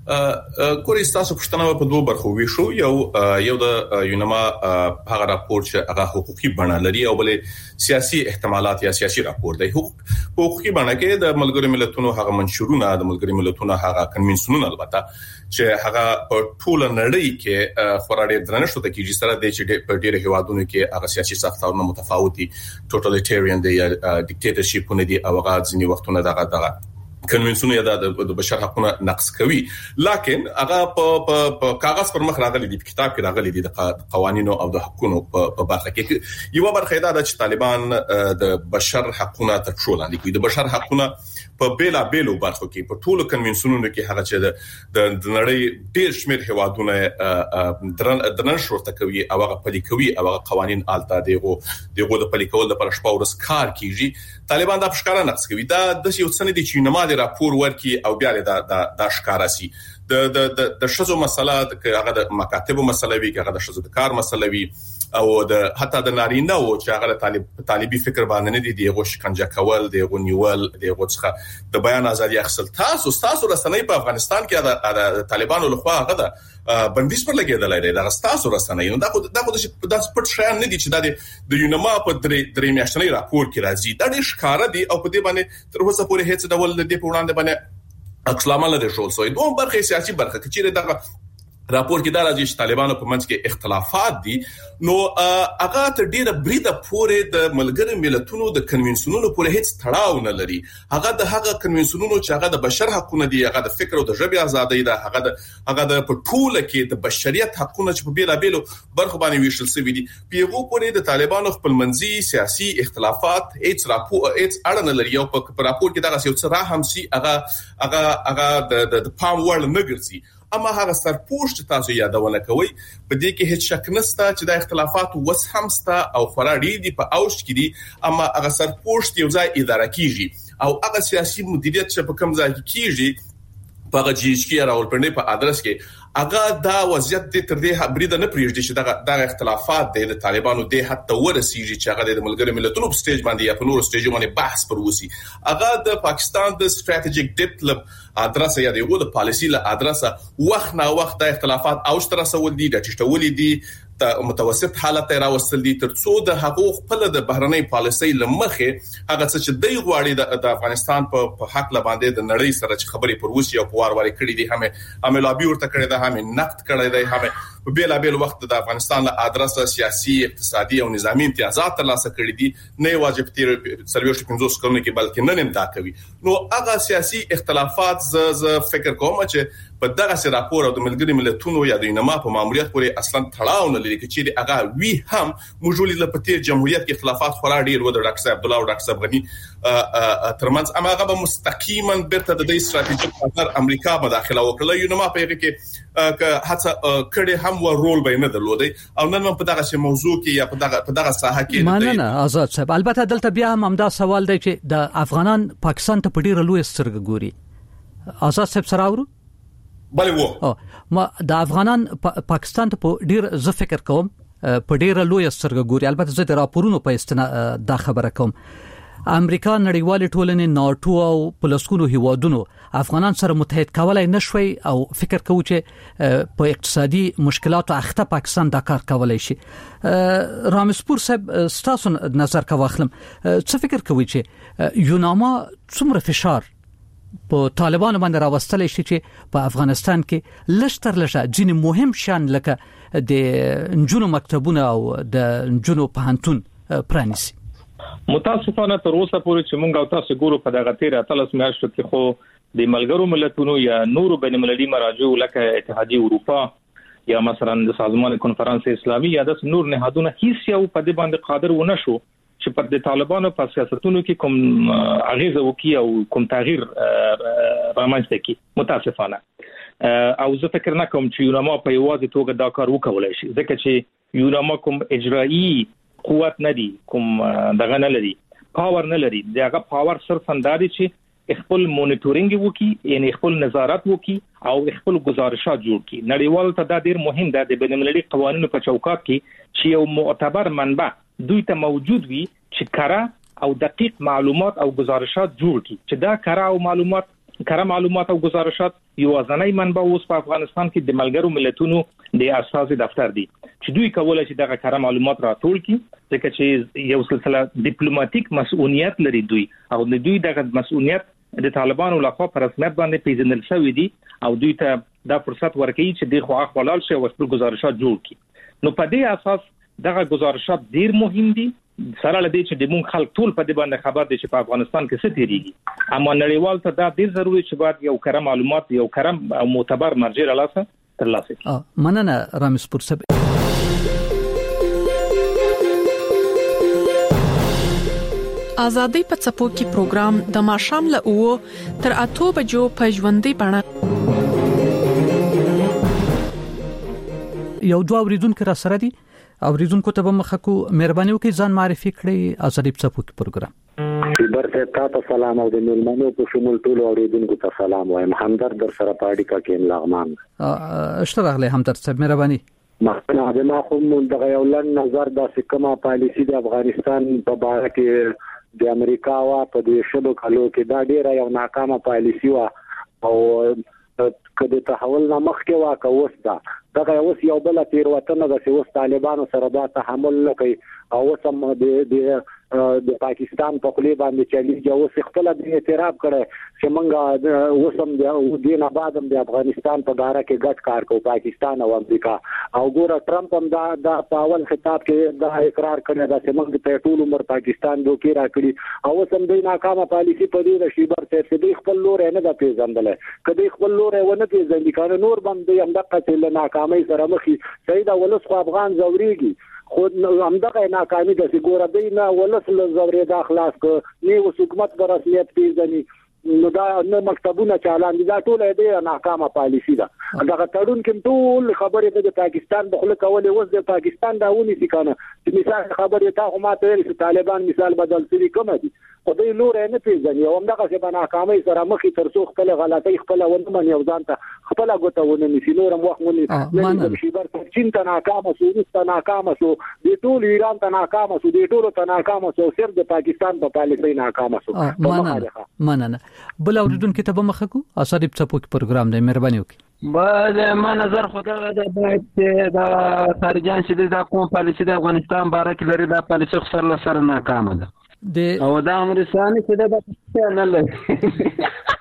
Speaker 4: کوري تاسو پښتنه په دوه برخو ویشو یو د یوناما هغه راپور چې هغه حقوقي بڼه لري او بل سیاسي احتمالات یا سیاسي راپور دی حقوقي بڼه کې د ملګرو ملتونو هغه منشورونه د ملګرو ملتونو هغه کنوینسیونونه البته چې هغه په ټول نړۍ کې خورا ډېر درنښت ته کیږي سره د چې په ډېر هیوادونو کې هغه سیاسي ساختارونه متفاوتي ټوټالیټریان دی یا ډیکټیټرشپ دی او هغه ځینی وختونه دغه کنوینسیون یا د بشر حقوقو نقض کوي لکه هغه په کاغذ پر مخ راغلي دي په کتاب کې راغلي دي د قوانینو او د حقوقو په برخه کې یو برخه دا چې طالبان د بشر حقوقو ته ټول لیکي د بشر حقوقو په بیلو برخو کې په ټولو کنوینسیونونو کې هغه چې د نړۍ ډېر شمېر هیوادونه درن شورته کوي او هغه پلي کوي او هغه قوانين آلته دغه د پلي کول لپاره شپه ورځ کار کوي طالبان دا ښکارا نقص کوي دا د یو څه نه دي چې نماده راپور ورکي او بیا د ښکارا سي د شذو مسله هغه د مکاتبو مسله وی هغه د شذو د کار مسله وی او د حتی د نارینه او چې هغه طالبي فکر باندې نه دي دغه شکنجه کول دغه نیول دغه څخه د بیان ازادي اخیستل تاسو رسنۍ په افغانستان کې د طالبانو لخوا هغه د بندیز پر لګیدل دی دا تاسو رسنۍ نو دا د سپورت شایان نه دي چې د یوناما په درې میاشتنی راپور کې راځي دا د ښکارا دي او په دې باندې تر اوسه پورې هیڅ ډول د دې په وړاندې باندې اکسلامه لري شول سوې دوه برخه سیاسي برخه چې دغه راپور کې دا راځي چې طالبانو په منځ کې اختلافات دي نو هغه ته ډیره بریده پورې د ملګرو ملتونو د کنوینسیونونو پورې هیڅ تړاو نه لري هغه کنوینسیونونو چې هغه د بشر حقوقو دي هغه د فکر او د ژبې ازادي ده هغه د پټوله کې د بشریت حقوقو چې په بیلابیلو برخو باندې ویشل شوی دي پیغو پورې د طالبانو خپل منځي سیاسي اختلافات هیڅ اړه نه لري او په راپور کې دا یو څه را هم سي هغه د پام وړ نه ګرځي اما هغه سرپوش چې تاسو یادونه کوي په دې کې هیڅ شک نشته چې د اختلافات وس همستا او خورا دي په اوج کې دي اما هغه سرپوش یو ځای اداره کیږي او هغه سیاسي مدیریت چې په کوم ځای کې کیږي په GHK راولپنډي په ادرس کې هغه دا وضعیت د تر دې بریده نه پریږدي چې دا اختلافات د طالبانو د حتی ورسیږي چې هغه د ملګرو ملتونو په سټیج باندې یا په نورو سټیجونو باندې بحث پر وسی. هغه د پاکستان د ستراتیژیک ډیپت ادرس یا د پالیسی له ادرس وخت نه وخت د اختلافات اوج تر رسول دي د چټولې دي متوسط حالت راوستل دي ترڅو د حقوق خپل د بهرنۍ پالیسۍ لمخه هغه څه چې دی غواړي د افغانستان په حق لباندې د نړۍ سره چې خبرې پر وسی او په وار کړی دي هم لابي ورته کړی ده هم نقد کړی دی هم په بیل بیل وخت د افغانستان له ادرس سیاسي اقتصادي او نظامی امتیازات ترلاسه کړی دي نه واجب تیر سرویش 15 کلونه کې بلکې نن هم دا کوي. نو هغه سیاسي اختلافات ز فکر کوم چې په دغه سره راپور او د ملګري ملتونو یا د یونما په ماموریت پورې اصلا تړاو نه لري چې هغه وی هم موجود له پټیر جمهوریت کې اختلافات خورا ډیر و د ډاکټر صاحب عبد الله او ډاکټر صاحب غنی ترمنځ هغه به مستقیما برته د استراتیژیک پارتنر امریکا مداخله وکړه. یونما په هغه کې که هڅه کړي هم و رول به نه درلودي او نن په دغه موضوع کې یا په دغه ساحه کې
Speaker 3: نه آزاد صاحب البته دلته بیا هم دا سوال دی چې د افغانان پاکستان ته پډیر لوی سترګ ګوري. آزاد صاحب سره اورو
Speaker 4: بله وو
Speaker 3: ما د افغانان پاکستان ته په ډیر ز فکر کوم په ډیر لوی سترګ ګوري. البته زه د راپورونو په استناد دا خبره کوم امریکا نړیوال ټولنې ناتو او پلسکونو هیوادونو افغانان سره متحد کولای نشوي او فکر کوي چې په اقتصادي مشکلاتو اخته پاکستان دا کار کولای شي. رامسپور صاحب ستاسو نظر کا واخلم څه فکر کوي چې یوناما څومره فشار په طالبانو باندې راوستل شي چې په افغانستان کې لشتر لشه ځینې مهم شان لکه د نجونو مکتبونه او د نجونو پوهنتون پرانیسي.
Speaker 8: متاسفانه تر اوسه پورې چې مونږ او تاسو ګورو په دغه تیر اتلس میاشتو کې خو د ملګرو ملتونو یا نورو بین المللي مراجع لکه اتحادیه اروپا یا مثلا د سازمان کنفرانس اسلامي یا د نور نهادونو هیڅ یو په دې باندې قادر ونه شو چې په د طالبانو په سیاستونو کې کوم اغیزه وکړي او کوم تغییر رامنځته کړي. متاسفانه او زه فکر نه کوم چې یوناما په یوازې توګه دا کار وکولای شي ځکه چې یوناما کوم اجرایی قوت نه دي کوم دغه نه لري پاور نه لري. دغه پاور صرف انداري چې خپل مونیټورینګ وکړي یعنی خپل نظارت وکړي او خپل گزارشات جوړ کړي. نړیوال ته دا ډیر مهم ده د بین المللي قوانینو په چوکاټ کې چې یو معتبر منبع دوی ته موجود وي چې کره او دقیق معلومات او گزارشات جوړ کړي چې دا کره معلومات او گزارشات یو ځانای منبع اوس په افغانستان کې د ملګرو ملتونو د اساس دفتر دی چې دوی کولای شي دغه کره معلومات راټول کړي ځکه چې یو سلسله ډیپلوماټیک مسؤلیت لري دوی او دوی دغه مسؤلیت د طالبانو لخوا په رسمیت باندې پیژندل شوی دی او دوی ته دا فرصت ورکړي چې د خو خپل شي او خپل گزارشات جوړ کړي. نو په دې اساس دغه گزارشات ډیر مهم دي سره لدی چې د مون خلک ټول په دې باندې خبر دي چې په افغانستان کې څه تیریږي اما نړیوال ته دا ډیر ضروري چې باید یو کره معلومات یو کره او معتبر مرجع ترلاسه کړي.
Speaker 3: مننه رامسپور صاحب.
Speaker 6: آزادۍ په څپو کې پروګرام د ماښام له 9 تر 8 بجو په ژوندۍ بڼه
Speaker 3: یو دوه اوریدونکو را سره دي اوریدونکو ته به مخکو مهرباني وکړئ ځان معرفي کړئ. آزادۍ په څپو کې پروګرام
Speaker 9: برته تاسو سلام او د ملمنو په شمول ټول اوریدونکو ته سلام وایم. همدرد در سره پاډی کا کې لغمان
Speaker 3: اشتراغله همدرد صاحب مهرباني
Speaker 9: مخکنه ما خو دغه یو لن نظر د سکما پالیسی د افغانستان په اړه کې د امریکا وا په دې شلو کالو کې دا ډیره یو ناکامه پالیسی وا او کله تحول نه مخکې وا کوس دا اوس یو بل تیروتنه د اوس طالبانو سره دا تحمل نه کوي او سم د پاکستان په خلی باندې چلیږي او خپل د اعتراف کړي چې موږ اوسم د دینه بعدم د افغانستان په اړه کې ګډ کار کوو پاکستان او امریکا او ګوره ټرمپ هم دا په اول خطاب کې دا اقرار کړی دا چې موږ ته ټول عمر پاکستان دوکې راکړي او سم د ناکامه پالیسی په دې شیبر ته د خپل لور نه د پیژندل کدی خپل لور ونه پیژندل کانه نور باندې هم دغه څه ناکامۍ سره مخې سید ولس خو افغان زوريږي خود همدغه ناکامي د ګوره دینه ولس له زوري د اخلاص کو نیو حکومت برسمیت پیژني نو دا نه مکتبونه چالان دي دا ټول دې ناکامه پالیسی ده دغه تړون کې ټول خبرې د پاکستان په خله کولې اوس د پاکستان داونی سي کنه چې مثال خبرې تا خو ماته ویل چې طالبان مثال بدل سړي کوم دي خو دوی لور نه پیژني او همدغه څه په ناکامۍ سره مخې تر څو خپل غلطۍ خپل ونه مني او ځان ته خپل غوتهونه نشي نور هم وخت مونږ د شیبر چین ته ناکامه شو ته ناکامه شو د ټول ایران ته ناکامه شو د ټول ته ناکامه شو صرف د پاکستان په پالیسۍ ناکامه شو
Speaker 3: مننه بل اوریدونکو ته به مخه کو اساري څپوک پروګرام دی مهرباني وکړئ
Speaker 10: بعد ما نظر خدای د باید د خارجان چې د کوم پالیسي د افغانستان باره کې لري د پالیسي سره ناکامه ده او د امریکایانو چې د نه لري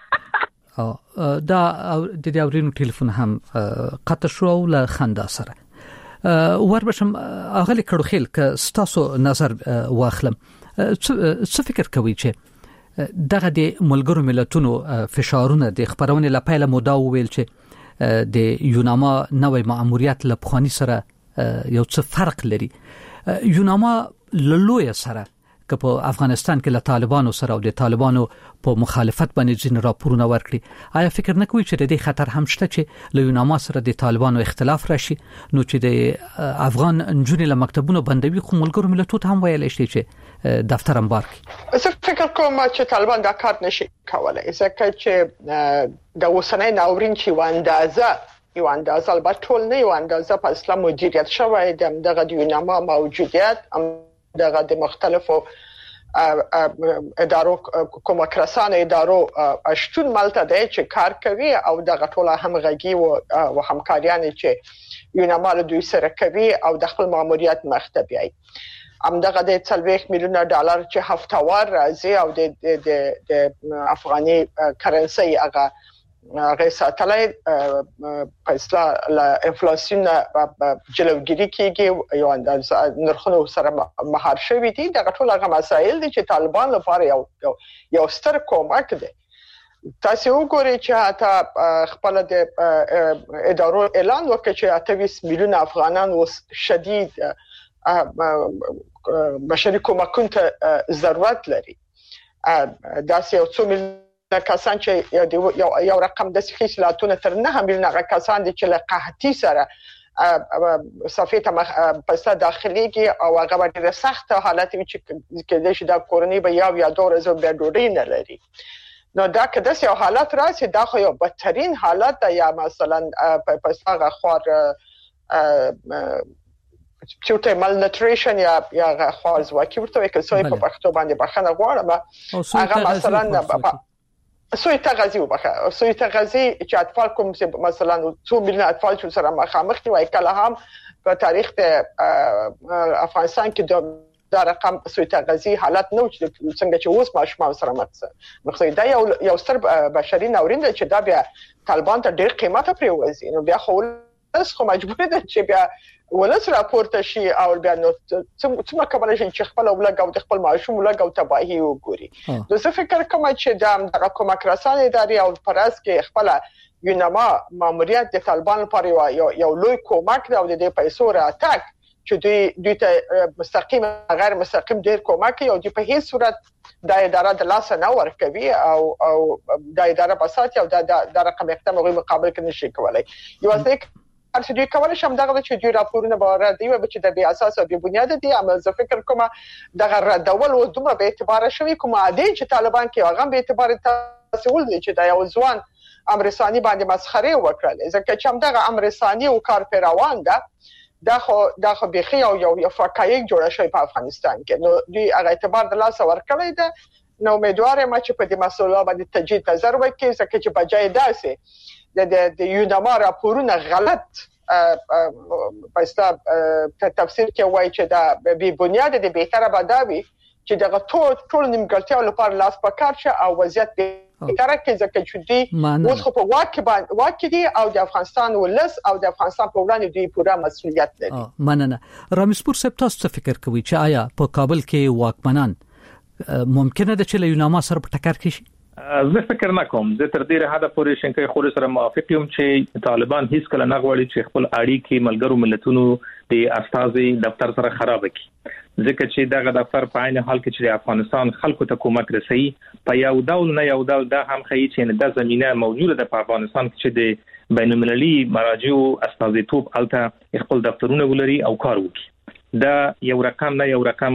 Speaker 3: دا د اورینو ټلیفون هم قطع شو له خندا سره وربشم اغلی کړو خیل ک ستاسو نظر واخلم څه فکر کوي چې دغه د ملګرو ملتونو فشارونه د خبرونه لپاره مودا ویل چې د یوناما نوې مأموریت له پخوانی سره یو څه فرق لري یوناما لوی سره که په افغانستان کې له طالبانو سره او د طالبانو په مخالفت باندې ځین راپورونه ورکړي آیا فکر نه کوي چې د دې خطر هم شته چې له یوناما سره د طالبانو اختلاف راشي نو چې د افغان نجونې له مکتبونو بندوي خو ملګرو ملتونو هم ویل شي چې دفتر امبار
Speaker 5: کی زه فکر کوم چې طالبان دا کار نشي کولای ځکه چې د اوسنۍ ناورین چې یو اندازه البته ټول نه یو اندازه په اسلام مدیریت شوی دغه د یوناما موجودیت دغه د مختلفو ادارو کومک رسانه ادارو اشتون ملته دی چې کار کوي او دغه ټوله همغږي او همکاریان چې یوناما له دوی سره کوي او د خپل ماموریت مخته بیاي همدغه د 40 میلیون ډالر چې هفتوار راځي او د افغاني کرنسي هغه ساتلای په اصطلاح له انفلیسیون جلوګیری کیږي یو اندازه نرخونو سره مهار شوی دي د ټول هغه مسایل دي چې طالبان لپاره یو ستر کومک دی تاسو وګورئ چې حتی خپل د ادارو اعلان وکړ چې 28 میلیون افغانان اوس شدید بشري کومکونو ته ضرورت لري داسې یو څو میلیون کسان چې یو رقم د سخیلاتونه تر 9 میلیونه کسان دي چې له قحطي سره صفې ته پسته داخليږي او هغه ډېر سخت حالت وي چې کله چې دا کورنۍ به یا 2 ورځې به ډوډۍ نه لري نو دا کده یو حالت راشي دا خو یو بدترین حالت دی یا مثلا پسته غوار چوته مالنوتریشن یا خوارز واکي ورته کې سوی په پښتو باندې بخنه غواړم هغه مثلا سوی تغذی وبخه سوی تغذی چې اطفال کوم مثلا 2 میلیون اطفال چې سره مخامخ دي وای کله هم په تاریخ د افغانستان کې دا رقم سوی تغذی حالت نو چې څنګه چې اوس ماشومان سره مخصوص دا یو ستر بشري ناورین دی چې دا بیا طالبان ته ډېر قیمت پرې نو بیا خو مجبور دي چې بیا ولس راپورته شي او بیا نو څومره کولای شي چې خپل ولګ او خپل معاشوم ولګ او تباہي وګوري نو زه فکر کوم چې دا کومک رسانه اداري او پرس کې خپل یوناما ماموریت د طالبان لپاره یو لوی کومک دی او د پیسو راتګ چې دوی ته مستقیم غیر مستقیم ډیر کومک او د په هیڅ صورت د اداره د لاس نه ورکوي او د اداره بسات او د رقم اقدام غوي مقابل کې نشي کولای یو ځکه چې دوی کولای شم دغه چې دوی راپورونه بار دی او چې د بی اساس او بی بنیاد دي عمل زه فکر کوم دغه ردول او دومره به اعتبار شوی کوم عادي چې طالبان کې هغه به اعتبار تاسول دي چې د یو ځوان امرسانی باندې مسخره وکړل ځکه چې دغه امرسانی او کار پیروان ده دا خو بخي او یو فقایق جوړ شوی په افغانستان کې نو دوی هغه اعتبار د لاس ورکړی ده نو امیدوارم چې په دې مسله باندې تجدید نظر وکړي ځکه چې بجای داسې د یوناما راپورونه غلط پستا تفسیر کې وایي چې دا بی بنیاد دي بهتره بداوي چې دغه ټول نیمګړتیا لپاره لاس پکار شي او وضعیت بهتره کې ځکه چې دی اوس خو په واکه دي او د افغانستان ولس او د افغانستان په وړاندې دوی پوره مسؤلیت لري
Speaker 3: مننه رامسپور صاحب تاسو فکر کوي چې آیا په کابل کې واکمنان ممکنه ده چې له یوناما سره په ټکر کې شي
Speaker 8: زه فکر نه کوم زه تر دې حده پورې شنکې خور سره موافق یم چې طالبان هیڅ کله نه غواړي چې خپل اړیکې ملګرو ملتونو د استازي دفتر سره خراب کړي ځکه چې دغه دفتر په عین حال کې چې افغانستان خلکو ته کومک رسوي په یو ډول نه یو ډول دا هم ښیي چې د زمينه موجوده ده په افغانستان کې چې د بین المللي مراجع استازیتوب الته خپل دفترونه ولري او کار وکړي دا یو رقم نه یو رقم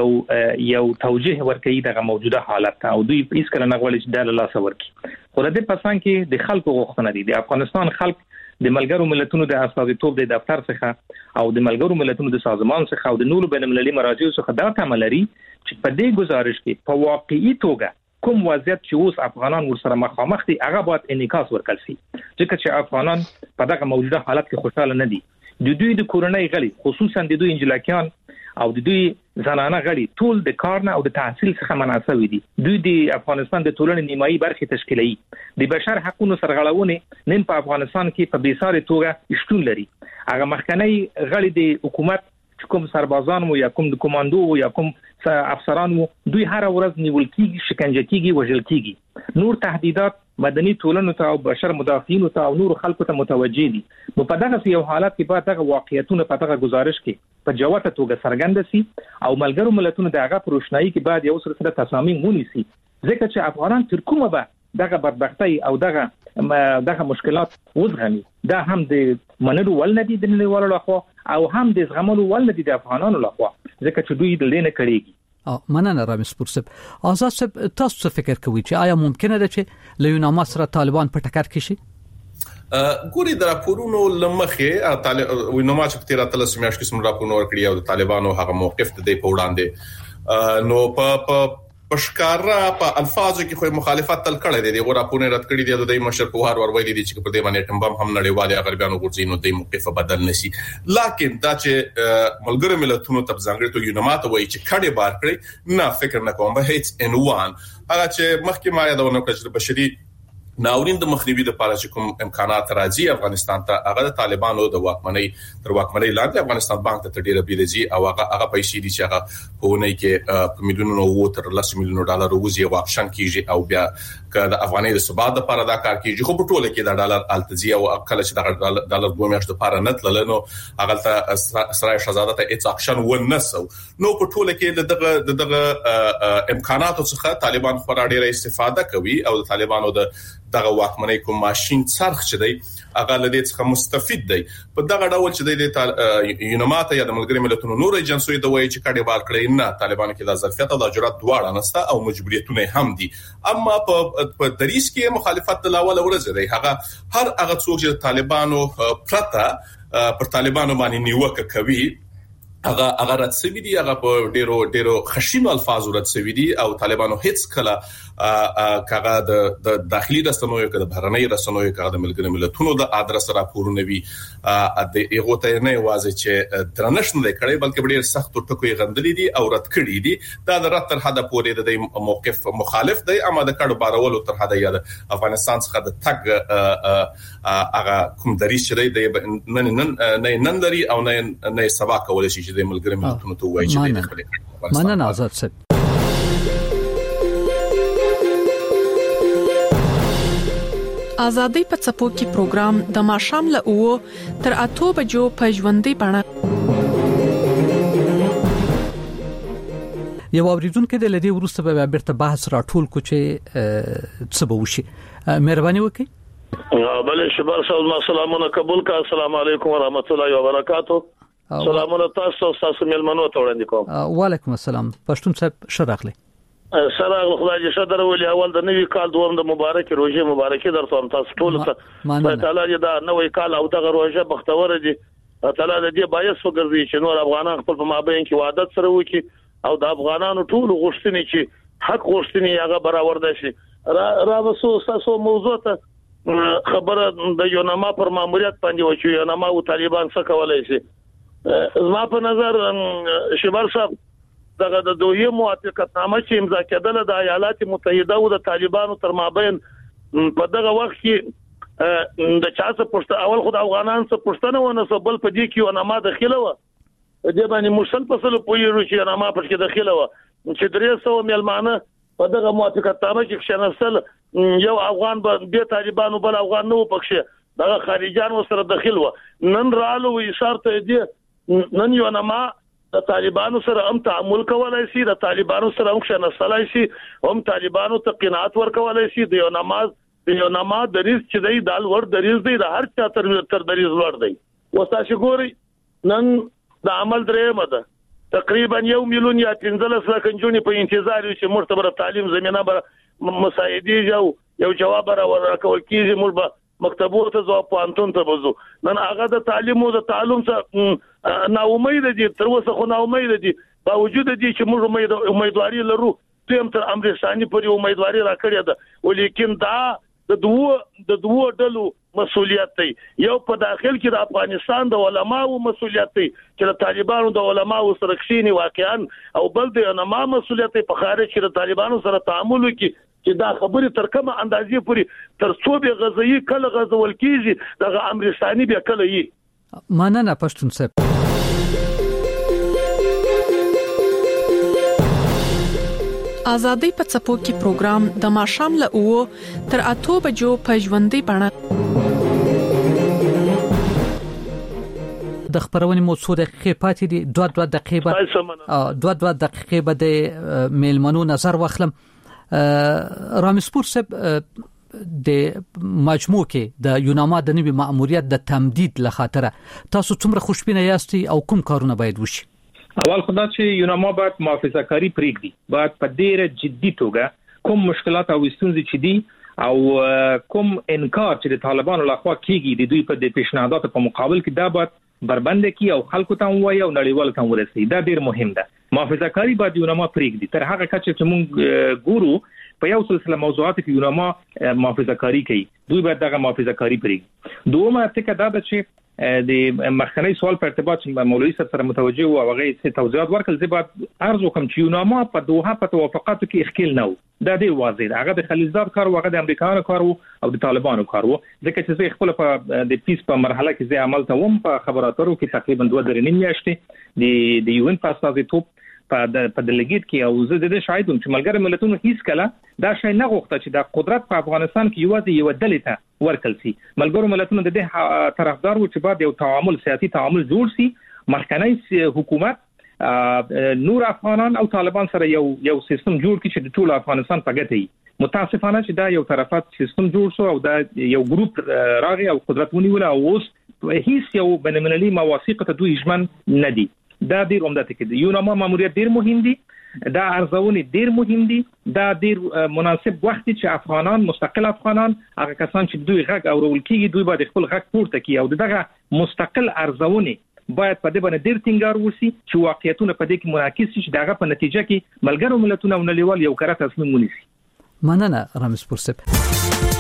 Speaker 8: یو توجیه ورکړي دغه موجوده حالت ته او دوی هیڅ کله نه غواړي چې د لاس ورکړي خو د دې پسان کې د خلکو غوښتنه دي د افغانستان خلک د ملګرو ملتونو د استازیتوب د دفتر څخه او د ملګرو ملتونو د سازمان څخه او د نورو بین المللي مراجعو څخه دا تمه لري چې په دې گزارش کې په واقعي توګه کوم وضعیت چې اوس افغانان ورسره مخامخ دي هغه باید انعکاس ورکړي شي ځکه چې افغانان په دغه موجوده حالت کې خوشاله نه دي د دوی د کورنۍ غړي خصوصا د دوی انجلاکیان او د دوی زنانه غړي ټول د کار نه او د تحصیل څخه مناسب دي دوی د افغانستان د ټولنې نیمایي برخه تشکیلوي د بشر حقوقو سرغړونه نن په افغانستان کې په بیسارې توګه شتون لري هغه مخکنی غړي د حکومت کوم سربازان وو یا کوم د کمانډو وو یا کوم افسران وو دوی هر ورځ نیول کیږي شکنجه کیږي وژل کیږي نور تهدیدات مدني ټولنو ته او بشر مدافعینو ته او نور خلکو ته متوجه دي نو په دغه یو حالت کې به دغه واقعیتونه په دغه گزارش کې په جوته توګه څرګند شي او ملګرو ملتونو دغه پروشنایی کې بعد یو سره تصامیم ونیسي ځکه چې افغانان تر کومه به دغه بدبختی او دغه مشکلات وزغمي دا هم د منلو ول نه دي د نړیوالو لخوا او هم د زغملو ول نه دي د افغانانو لخوا ځکه چې دوی د لینه کړيږي
Speaker 3: مننه رامز پورسب آزاد صاحب تاسو څه فکر کوئ چې آیا ممکنه ده چې لیوناما سره طالبان په ټکر کې شي
Speaker 4: ګوري د راپورونو لمخه وینما چې تیر اتل سمیاش قسم راپورونه ورکړي او د طالبانو هغه موقف ته دی په وړاندې نو په پشکارا په الفاظو کې خو مخالفت تل کړی دی غوړه پونه رد کړی دی د مشر په هر ور ویلي دي چې په دې باندې ټمبم هم نړیوالي غربیانو ورځینو د موقف بدل نشي لکه دا چې ملګری ملتونو ته ځانګړي تو یونامات وایي چې کډي بار کړی نه فکر نه کوم به هیڅ ان وان هغه چې مخکې ما یادونه کړل چې بشري ناورین د مخنیوي لپاره چې کوم امکانات راځي افغانستان ته هغه د طالبانو د واکمنۍ لاندې افغانستان بانک ته ډیره بیلځي او هغه پیسې دي چې هغه په ونې کې په میلیونونو وو تر 10 میلیونو ډالر وزي واکشن کیږي او بیا که د افغانۍ د ثبات لپاره دا کار کیږي خو په ټوله کې د ډالر التزي او کله چې د ډالر دوه میاشتو لپاره نتلل نو هغه ته اسرائیل شهزاده ته هیڅ اکشن ونسو نو په ټوله کې دغه امکاناتو څخه طالبان خورا ډیره استفاده کوي او د طالبانو دغه واکمنۍ کوم ماشين څرخ چې دی هغه لدې څخه مستفید دی په دغه ډول چې د یونامات یا د ملګری ملتونو نور ایجنسیو د وایي چې کډي بار کړی نه طالبان کې د ظرفیت او د جرأت دواړه نسته او مجبوریتونه هم دي اما په دریس کې مخالفت د لاول ورځ دی هغه هغه څوک چې طالبانو پرته پر طالبانو باندې نیوکه کوي هغه رد سوي دي هغه په ډیرو خشینو الفاظ رد سوي دي او طالبانو هیڅ کله کاغه د داخلي رسنوي کده بهرنۍ رسنوي کده د ملګری ملتونو د ادرس راپورونه وی د ایغو ته نه واځي چې درنښت نه کړي بلکې ډیر سخت ټکوي غندلې دي او رد کړي دي دا د رد تر حد پورې د موقف مخالف دی اما د کډو بارولو تر حد یا د افغانستان څخه د تګ هغه کوم دریس چې دی نن لري او نه سبا کول شي چې د ملګری ملتونو ته وایي چې د خپل
Speaker 3: مننه آزاد صاحب
Speaker 6: آزادۍ په څپو کې پروګرام د ماښام له 9 تر 8 بجو په ژوندۍ بڼه
Speaker 3: یو اوریدونکو د لدی ورسته به بیرته بحث راټول کو چې څه به وشي مهرباني وکړئ
Speaker 11: بل شباب صاحب سلامونه قبول کا السلام علیکم ورحمت الله وبرکاتہ سلامونه تاسو ملمنو ته وړاندې کوم
Speaker 3: وعلیکم السلام پښتون صاحب شراغله
Speaker 11: سره خدای دې شدر ولي اول د نوې کال دوم د مبارک روزه مبارکي درته تاسو ټول ته تعالی دې دا نوې کال او دغه روزه بختور دي تعالی دې باید وګرځي چې نور افغانان خپل په مابین کې وعده سره وکړي او د افغانانو ټول غوښتنې چې حق غوښتنې هغه برابر دي شي را وسو تاسو موضوع ته خبره د یوناما پر ماموریت باندې و چې یوناما او طالبان څه کولای شي زما په نظر شبر صاحب دغه د دوی موافقتنامه چې امضا کېدله د ایالات متحده او د طالبانو تر مابین په دغه وخت کې د چا څه پښتنه اول خو د افغانان څه پښتنه ونه سبل په دې کې ونما داخله و د باندې مرسل فصل پویرو چې ونما پر کې داخله و چې 300 میلمانه په دغه موافقتنامه کې شنسل یو افغان به طالبانو بل افغان نو پکښه دغه خارجيان وسره داخل و نن رالو اشاره ته دي نن ونما د طالبانو سره هم تعامل کولای شي، د طالبانو سره هم شناسلای شي، هم طالبانو ته قناعت ورکولای شي. د یو نماز دریز چې دی د ور دریز دی د هر چا تر دریز ور دی. وساسي ګوري نن د عمل درېمه ده تقریبا 1 میلیون یا 15 لک جنونی په انتظار چې مرتبه تعلیم زمينه بر مساعدي یو جواب را ورکول کیږي. موږ مکتبونو ته ځو، پوهنتون ته وځو. نن هغه د تعلیم او د تعلم څخه نا امید دي، تر اوسه خو نا امید دي، باوجود دي چې موږ امیدواري لرو تیم تر امرستاني پورې امیدواري راکړې ده، ولیکن دا د دوه ډلو مسؤلیت دی. یو په داخل کې د افغانستان د علماو مسؤلیت دی چې د طالبانو د علماو سره کښینی واقعا، او بل د علما مسؤلیت دی په خارج کې د طالبانو سره تعامل وکړي چې دا خبره تر کومه اندازې پورې تر څو به غزوی کله غزول کیږي د امرستاني به کله یي.
Speaker 3: مننه پښتون صاحب.
Speaker 6: آزادۍ په څپو کې پروګرام د ماښام له 9 تر 8 بجو په ژوندۍ بڼه
Speaker 3: د خبرونې موضوع د خپاتې دي 2 دقیقې به د میلمنو نظر واخلم. رامسپور صاحب د مجموع کې د یوناما د نوي مأموریت د تمدید لخاطره تاسو څومره خوشبینه یاستئ او کوم کارونه باید وشي؟
Speaker 8: اول خدای چې یوناما باید محافظه کاری پرېږدي، باید په ډیره جدي توګه کوم مشکلات او ستونزې چې دي او کوم انکار چې د طالبانو لخوا کیږي د دوی په د پیشنهاداتو په مقابل کې دا باید بربند کی او خلکو ته وایي او نړیوال ته ورسي. دا ډیر مهم ده. محافظه کاری باید یوناما پرېږدي. تر هغه کچه چې موږ ګورو په یو سلسله موضوعات کې یوناما محافظه کاری کوي، دوی باید دغه محافظه کاری پرېږدي. دومره ټکه دا ده چې د مخکنی سوال په ارتباط مولوی صاحب سره متوجه او هغه څه توضیحات ورکړل. زه باید عرض وکم چې یوناما په دوحه په توافقاتو کې اخکل نه و. دا ډیر واضح ده. هغه د خلیزدار کار او هغه د امریکایانو کار او د طالبانو کار و. ځکه چې زه خپل په د پیس په مرحله کې زه عمل ته وم په خبراتو کې تقریبا 2.5 میاشتې د یوون په اساس ته په دلګیت کې او زه د دې شاهدوم چې ملګری ملتونو هیڅ کله دا شی نه غوښته چې د قدرت په افغانستان کې یو ډلې ته ورکل شي. ملګری ملتونو د دې طرفدار و چې بعد یو تعامل سیاسي تعامل جوړ شي، مخکنی حکومت نور افغانان او طالبان سره یو سیستم جوړ کړي چې د ټول افغانستان په ګټه وي. متاسفانه چې دا یو طرفات سیستم جوړ شو او دا یو ګروپ راغی او قدرت ونیول او اوس هیڅ یو بین‌المللي مواثیق ته دوی ژمن نه دي. دا ډیر عمده ټکی دی. یوناما ماموریت ډیر مهم دی، دا ارزونه ډیر مهم دي، دا ډیر مناسب وخت چې افغانان مستقل افغانان هغه کسان چې دوی غږ اورول کیږي دوی باید خپل غږ پورته کړي او دغه مستقل ارزونه باید په دې باندې ډیر ټینګار وشي چې واقعیتونه په دې کې منعکس شي، دغه په نتیجه کې ملګرو ملتونو او نړیوال یو کار تصمیم ونیسي.
Speaker 3: مننه رامسپور صاحب.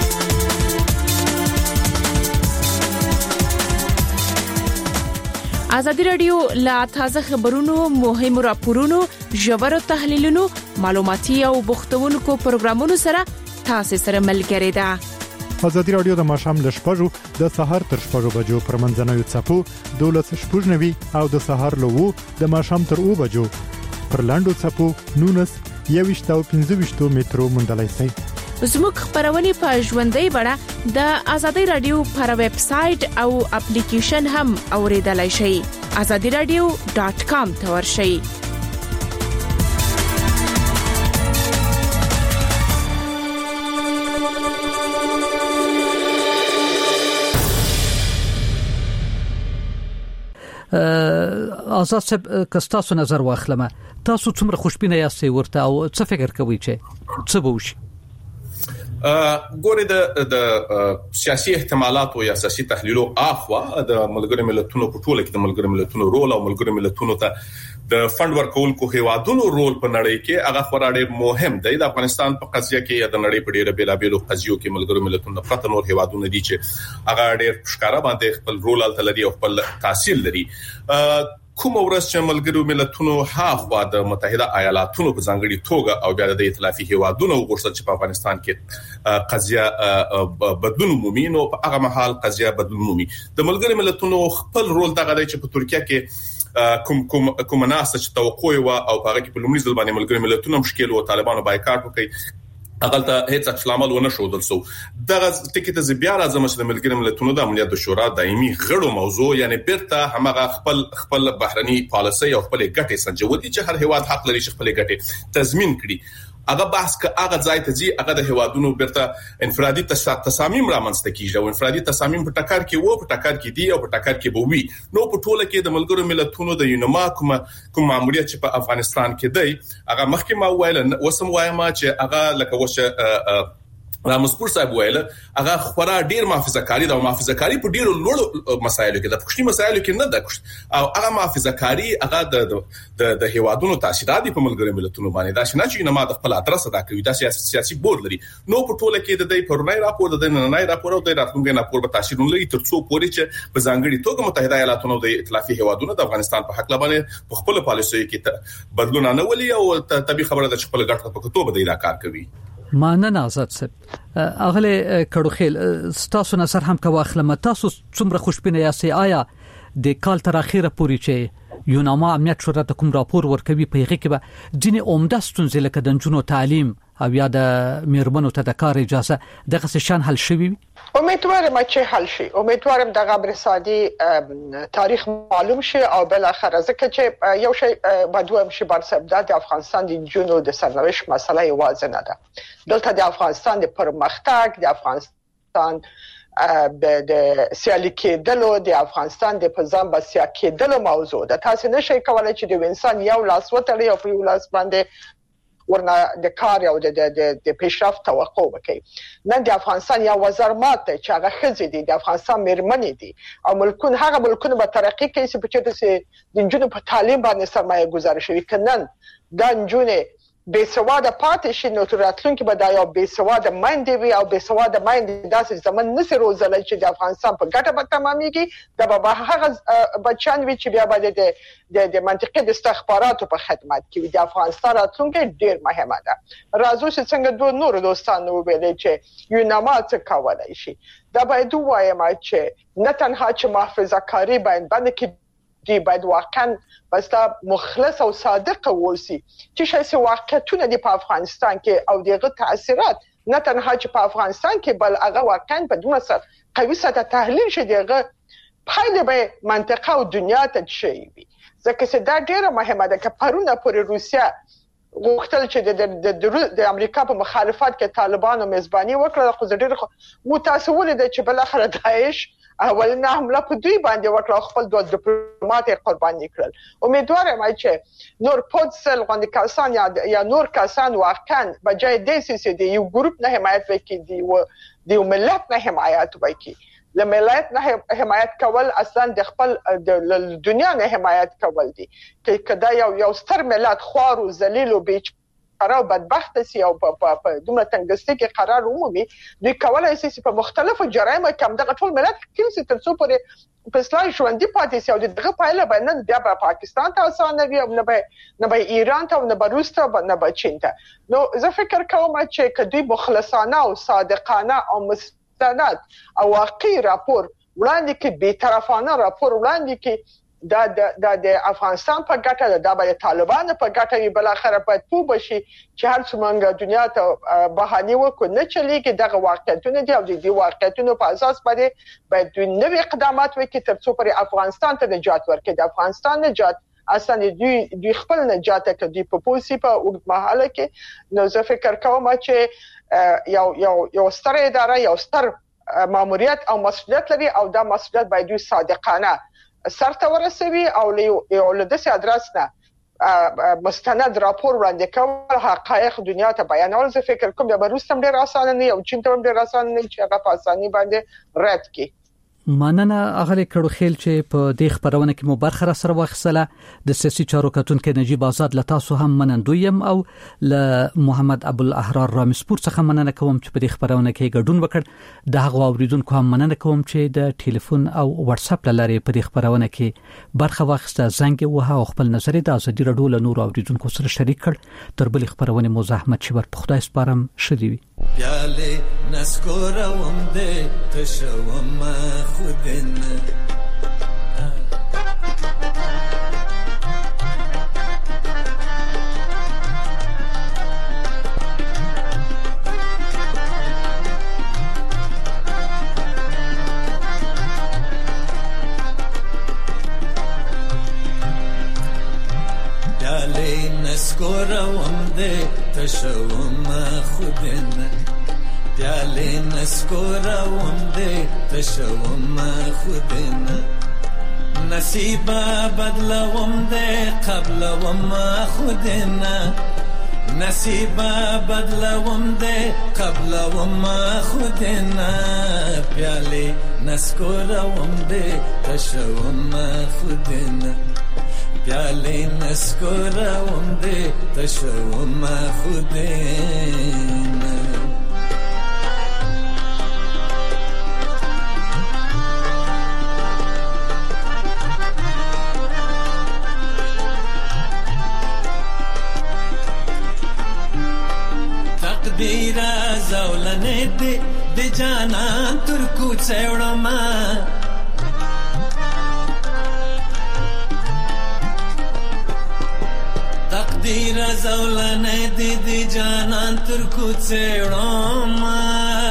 Speaker 6: آزادی رادیو لا تازه خبرونو، مهم راپورونو، ژور تحلیلونو، معلوماتي او بوختونکو پروګرامونو سره تاسو سره ملګری ده.
Speaker 7: آزادی رادیو د ماښام ل 6 د سحر تر 6 بجو پر منځنوي څپو 12:90 او د سحر ل 2 د ماښام تر 2 بجو پر لاندو څپو 19 او 15 مترو مندلای سي.
Speaker 6: زموږ خبرونه په ژوندۍ بڼه د آزادی رادیو پر ویب سټ او اپلیکیشن هم اوریدلای شئ. azadiradio.com ته ورشئ.
Speaker 3: آزاد صاحب کستاسو نظر واخلمه، تاسو څومره خوشبینه یاستئ ورته او څه فکر کوئ چې څه به وشي؟
Speaker 4: ګورې د سیاسي احتمالات او سیاسي تحلیلو اخوا د ملګرو ملتونو په ټوله کې د ملګرو ملتونو رول او ملګرو ملتونو ته د فند ورکول کو هیوادونو رول په نړۍ کې هغه خورا ډېر مهم دی. د افغانستان په قضیه کې د نړۍ په ډېر بیلابېلو قضیو کې ملګرو ملتونو پرته نور هیوادونه دي چې هغه ډېر ښکارا باندې خپل رول التلري او خپل تاثیر لري. کوم ورځ چې ملګرو ملتونو هاخوا د متحده ایالاتونو په ځانګړي توګه او بیا د ائتلافي هیوادونو وغوښتل چې په افغانستان کې قضیه بدلون مومي، نو په هغه مهال قضیه بدلون مومي. د ملګرو ملتونو خپل رول دغه دی چې په ترکیه کې کوم ناس چې توقع و او هغه کې په لومړي ځل باندې ملګرو ملتونو مشکل او طالبانو بایکاټ وکړي اغلطه هیڅ عکس العمل ونه شو دلسو دغه ټکی ته بیا راځم چې د ملګری ملتونو د امنیت شورا دایمي غړو موضوع یعنی بیرته همغه خپل بهرني پالیسي او خپل ګټې سنجولي چې هر هیواد حق لري چې خپل ګټې تضمین کړي هغه بحث هغه ځای ته ځي هغه د هیوادونو بیرته انفرادي تصامیم رامنځته کیږي او انفرادي تصامیم په ټکر کې دي او په ټکر کې بووي نو په ټوله کې د ملګرو ملتونو د یونما کوم ماموریت چې په افغانستان کې دی هغه مخکې ما ویل وسم وایم چې هغه لکه وشه رامسپور صاحب ویل هغه خورا ډیر محافظه‌کاری دا محافظه‌کاری په ډیرو لوړ مسایلو کې د پښتني مسایلو کې نه ده او هغه محافظه‌کاری هغه د هیوادونو تاثیرات په ملګرو ملتونو باندې دا شنه چې نه ما د خپل ادرس ادا کوي دا سیاسي بورډ لري نو په ټوله کې د دې پرونای راپور د نننای راپور او د راتلونکي راپور په تاثیر لري ترڅو پورې چې په ځانګړي توګه متحده ایالاتونو د ائتلافي هیوادونو د افغانستان په حق لبانه په خپل پالیسي کې بدلون نه ولي او طبي خبره د خپل ګټه په توګه د دا کار کوي
Speaker 3: مانه آزاد صاحب اغله کډوخیل ستاسو نظر هم کا واخلم تاسو څومره خوشبینه یاست آیا د کال تر اخیره پورې چې یوناما امنیت شورا ته کوم راپور ورکوي په هغه کې به ځینې عمده ستونزې لکه د جنونو تعلیم او یا د میرمنو ته د کار اجازه دغه شان حل شوي
Speaker 5: امیدوارم چې حل شي امیدوارم دغه اقتصادي تاریخ معلوم شي او بل اخر ځکه چې یو شی بدوم شي بر سبب د افغانستان د جنونو د سرنوشت مسله یوازې نه ده دلته د افغانستان د پرمختګ د افغانستان د سیالي کېدلو د افغانستان د پزام بسیا کېدلو موضوع ده تاسو نشئ کولای چې د انسان یو لاس وتړي او په یو لاس باندې ورنه د کار او د پیشرفت توقع وکړي نن د افغانستان یو وزارت چې هغه خزي دي د افغانستان میرمنې دي او هغه ملکونه به ترقی کوي چې په چېرته د جنونو په تعلیم باندې سرمایه گذاري شوی کنن د جنونو بیسواده پاتې شي نو راتلونکي به دا یو بیسواده مایندې وي او بیسواده مایندې داسې زمون نسي روزلای چې د افغانستان په ګټه به تمامېږي دا به هغه بچان وي چې بیا به د منطقي د استخباراتو په خدمت کې وي د افغانستان راتلونکي ډیر مهمه ده راځو چې څنګه دوه نور دوستانو ویل چې یوناما څه کولای شي دا باید وایم چې نه تنها چې محافظه‌کاری باندې کې دی باید واقعا بستا مخلص او صادق اوسي چې شې واقعیتونه دی په افغانستان کې او دغه تاثیرات نه تنها چې په افغانستان کې بل هغه واقعا په دومره سره قوي سره تحلیل شي دغه پایله به منطقه او دنیا ته شي ځکه چې دا ډیره مهمه ده چې پرونه پورې روسیا غوښتل چې د امریکا په مخالفت کې طالبانو میزباني وکړه خو ډیره متاسفونه ده چې بل اخر داعش اولنه حمله په دوی باندې وکړه خپل دوه ډیپلوماټ قرباني کړل امیدوارم چې نور پودسل غونډه کسان یا نور کسان واقعا بجای د سي دي یو ګروپ نه حمایت وکړي دی ملت نه حمایت وکړي لملت نه حمایت کول اصلا د خپل د دنیا نه حمایت کول دي چې کدا یو ستر ملت خوار او ذلیل او بیچاره او بدبخت سي او په دومره تنګستي کې قرار ومومي دوی کولای شي په مختلفو جرایمو کې دغه ټول ملت کې ترڅو پورې په اسلام ژوندۍ پاتې شي او دغه پایله باندې بیا په پاکستان ته آسان وي او نه به ایران ته او نه به روس ته نه به چین ته نو زه فکر کوم چې کدی مخلصانه او صادقانه او مستند او واقعي راپور وړاندې کې بی‌طرفانه راپور وړاندې کې د افغانستان په ګټه ده د طالبانو په ګټه وي بل اخر په تو بشي چې هر څومره دنیا ته بهاني وکړي نه چلیږي دغه واقعیتونه دي او د واقعیتونو په اساس باندې باید نوې اقدامات وکړي ترڅو پر افغانستان ته نجات ورکړي د افغانستان نجات اصلا دوی خپل نجات ته دی په پوسی په وګت مرحله کې نو زه فکر کوم چې یو ستر اداره یو ستر ماموریت او مسؤلیت لري او دا مسؤلیت باید صادقانه سرته ورسوي او له دې ادرس نه مستند راپور وړاندې کول حقایق دنیا ته بیانول زه فکر کوم د روسم ډیر اسانه نه او چین ته ډیر اسانه نه چې هغه په اساني باندې رد کړي
Speaker 3: مننه اغلی کړو خیل چې په دې خبرونه کې مو برخه را سره واخصله د سیاسي چارو کتونکو نجیب آزاد له تاسو هم منندویم او له محمد ابوالاحرار رامسپور څخه مننه کوم چې په دې خبرونه کې ګډون وکړ د هغه اوریدونکو هم مننه کوم چې د ټلیفون او واتس اپ لاري په دې خبرونه کې برخه واخسته زنګ وها او خپل نظر د ازادي رادیو له نور اوریدونکو سره شریک کړ تر بل خبرونه مو زحمت شبر په خدای سپارم شدي وي
Speaker 12: پیاله نسکوروم دې تشوم خودنه دې تشوم خودنه پیالې نسکوروم دې تشوم خودنه نصیب بدلوم دې قبلوم خودنه نصیب بدلوم دې قبلوم خودنه پیالې نسکوروم دې تشوم خودنه پیالې نسکوروم دې تشوم خودنه تقدیره زولنې دې د جانان تر کوڅه وړمه تقدیره زولنې دې د جانان تر کوڅه وړمه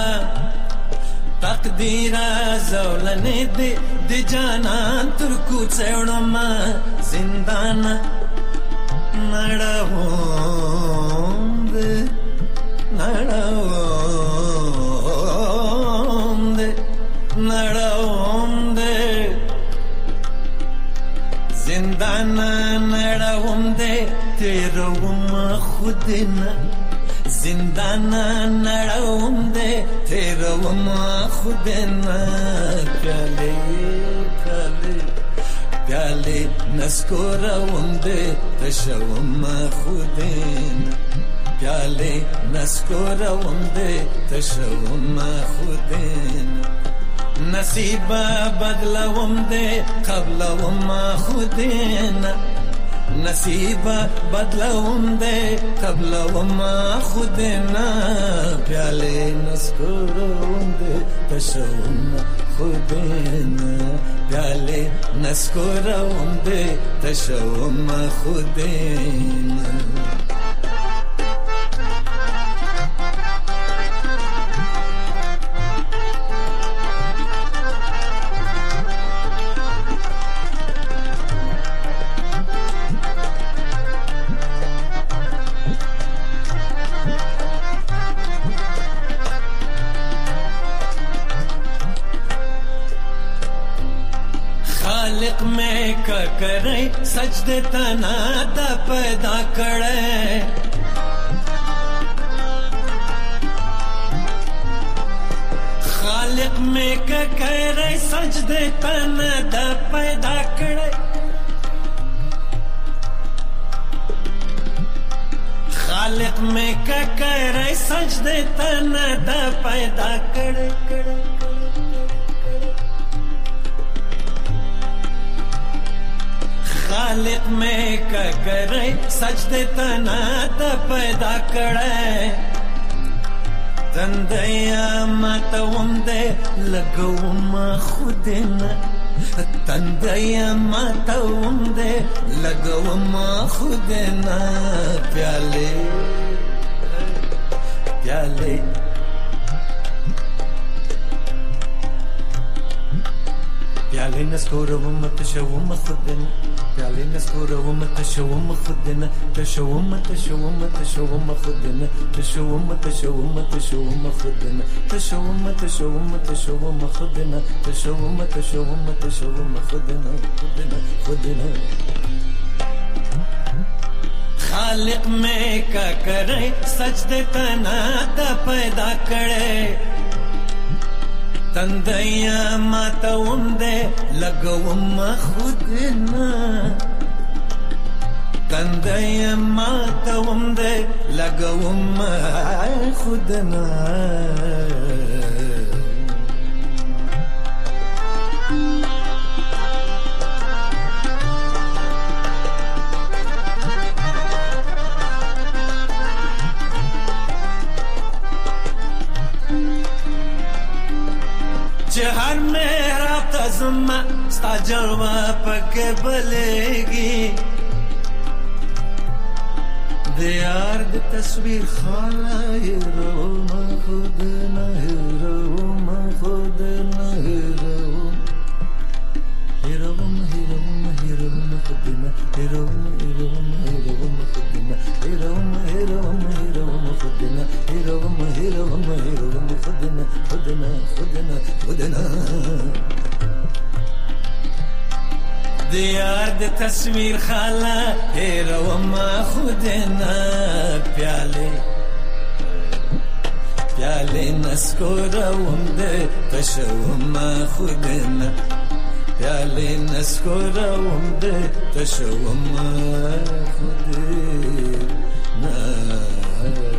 Speaker 12: تقدیره زولنې دې د جانان تر کوڅه وړمه زندان نړوم دې نړوم دې زندان نړوم دې تیروم خودنه زندان نړوم دې تیروم خودنه پیالې پیالې نسکوروم دې تشوم خودنه پیالې نسکوروم دې تشوم خودنه نصیب بدلوم دې قبلوم خودنه نصیب بدلوم دې قبلوم خودنه پیالې نسکوروم دې تشوم خودنه پیالې نسکوروم دې تشوم خودنه خالق میں کا کرے سجدے تنا دا پیدا کرے خالق میں کا کرے سجدے تنا دا پیدا کرے خالق میں کا کرے سجدے تنا دا پیدا کرے خالق میں کا کرے سجدے تنا دا پیدا کرے تندیا ماتوم دے لگوم خودنه تندیا ماتوم دے لگوم خودنه پیالے پیالے پیالے نسکوروم تشوم خودنه پیالې نسکوروم تشوم خودنه تشوم تشوم تشوم خودنه تشوم تشوم تشوم خودنه تشوم تشوم تشوم خودنه تشوم تشوم تشوم خودنه خودنه خالق میں کا کرے سجدے تنا دا پیدا کرے تندیا ماتوم دے لگوم خودنه تندیا ماتوم دے لگوم خودنه हर मेरा तज़मा स्ता जलवा पके बलेगी दियार दी तस्वीर खाला हीरो खुद न हीरो खुद न हीरो हीरो हीरो हीरो खुद न हीरो हीरो हीरो खुद न हीरो हीरो خودنا دیار د تصویر خالا هیرو ما خودنا پیاله نسکورم ده تشوم خودنا پیاله نسکورم ده تشوم خودنا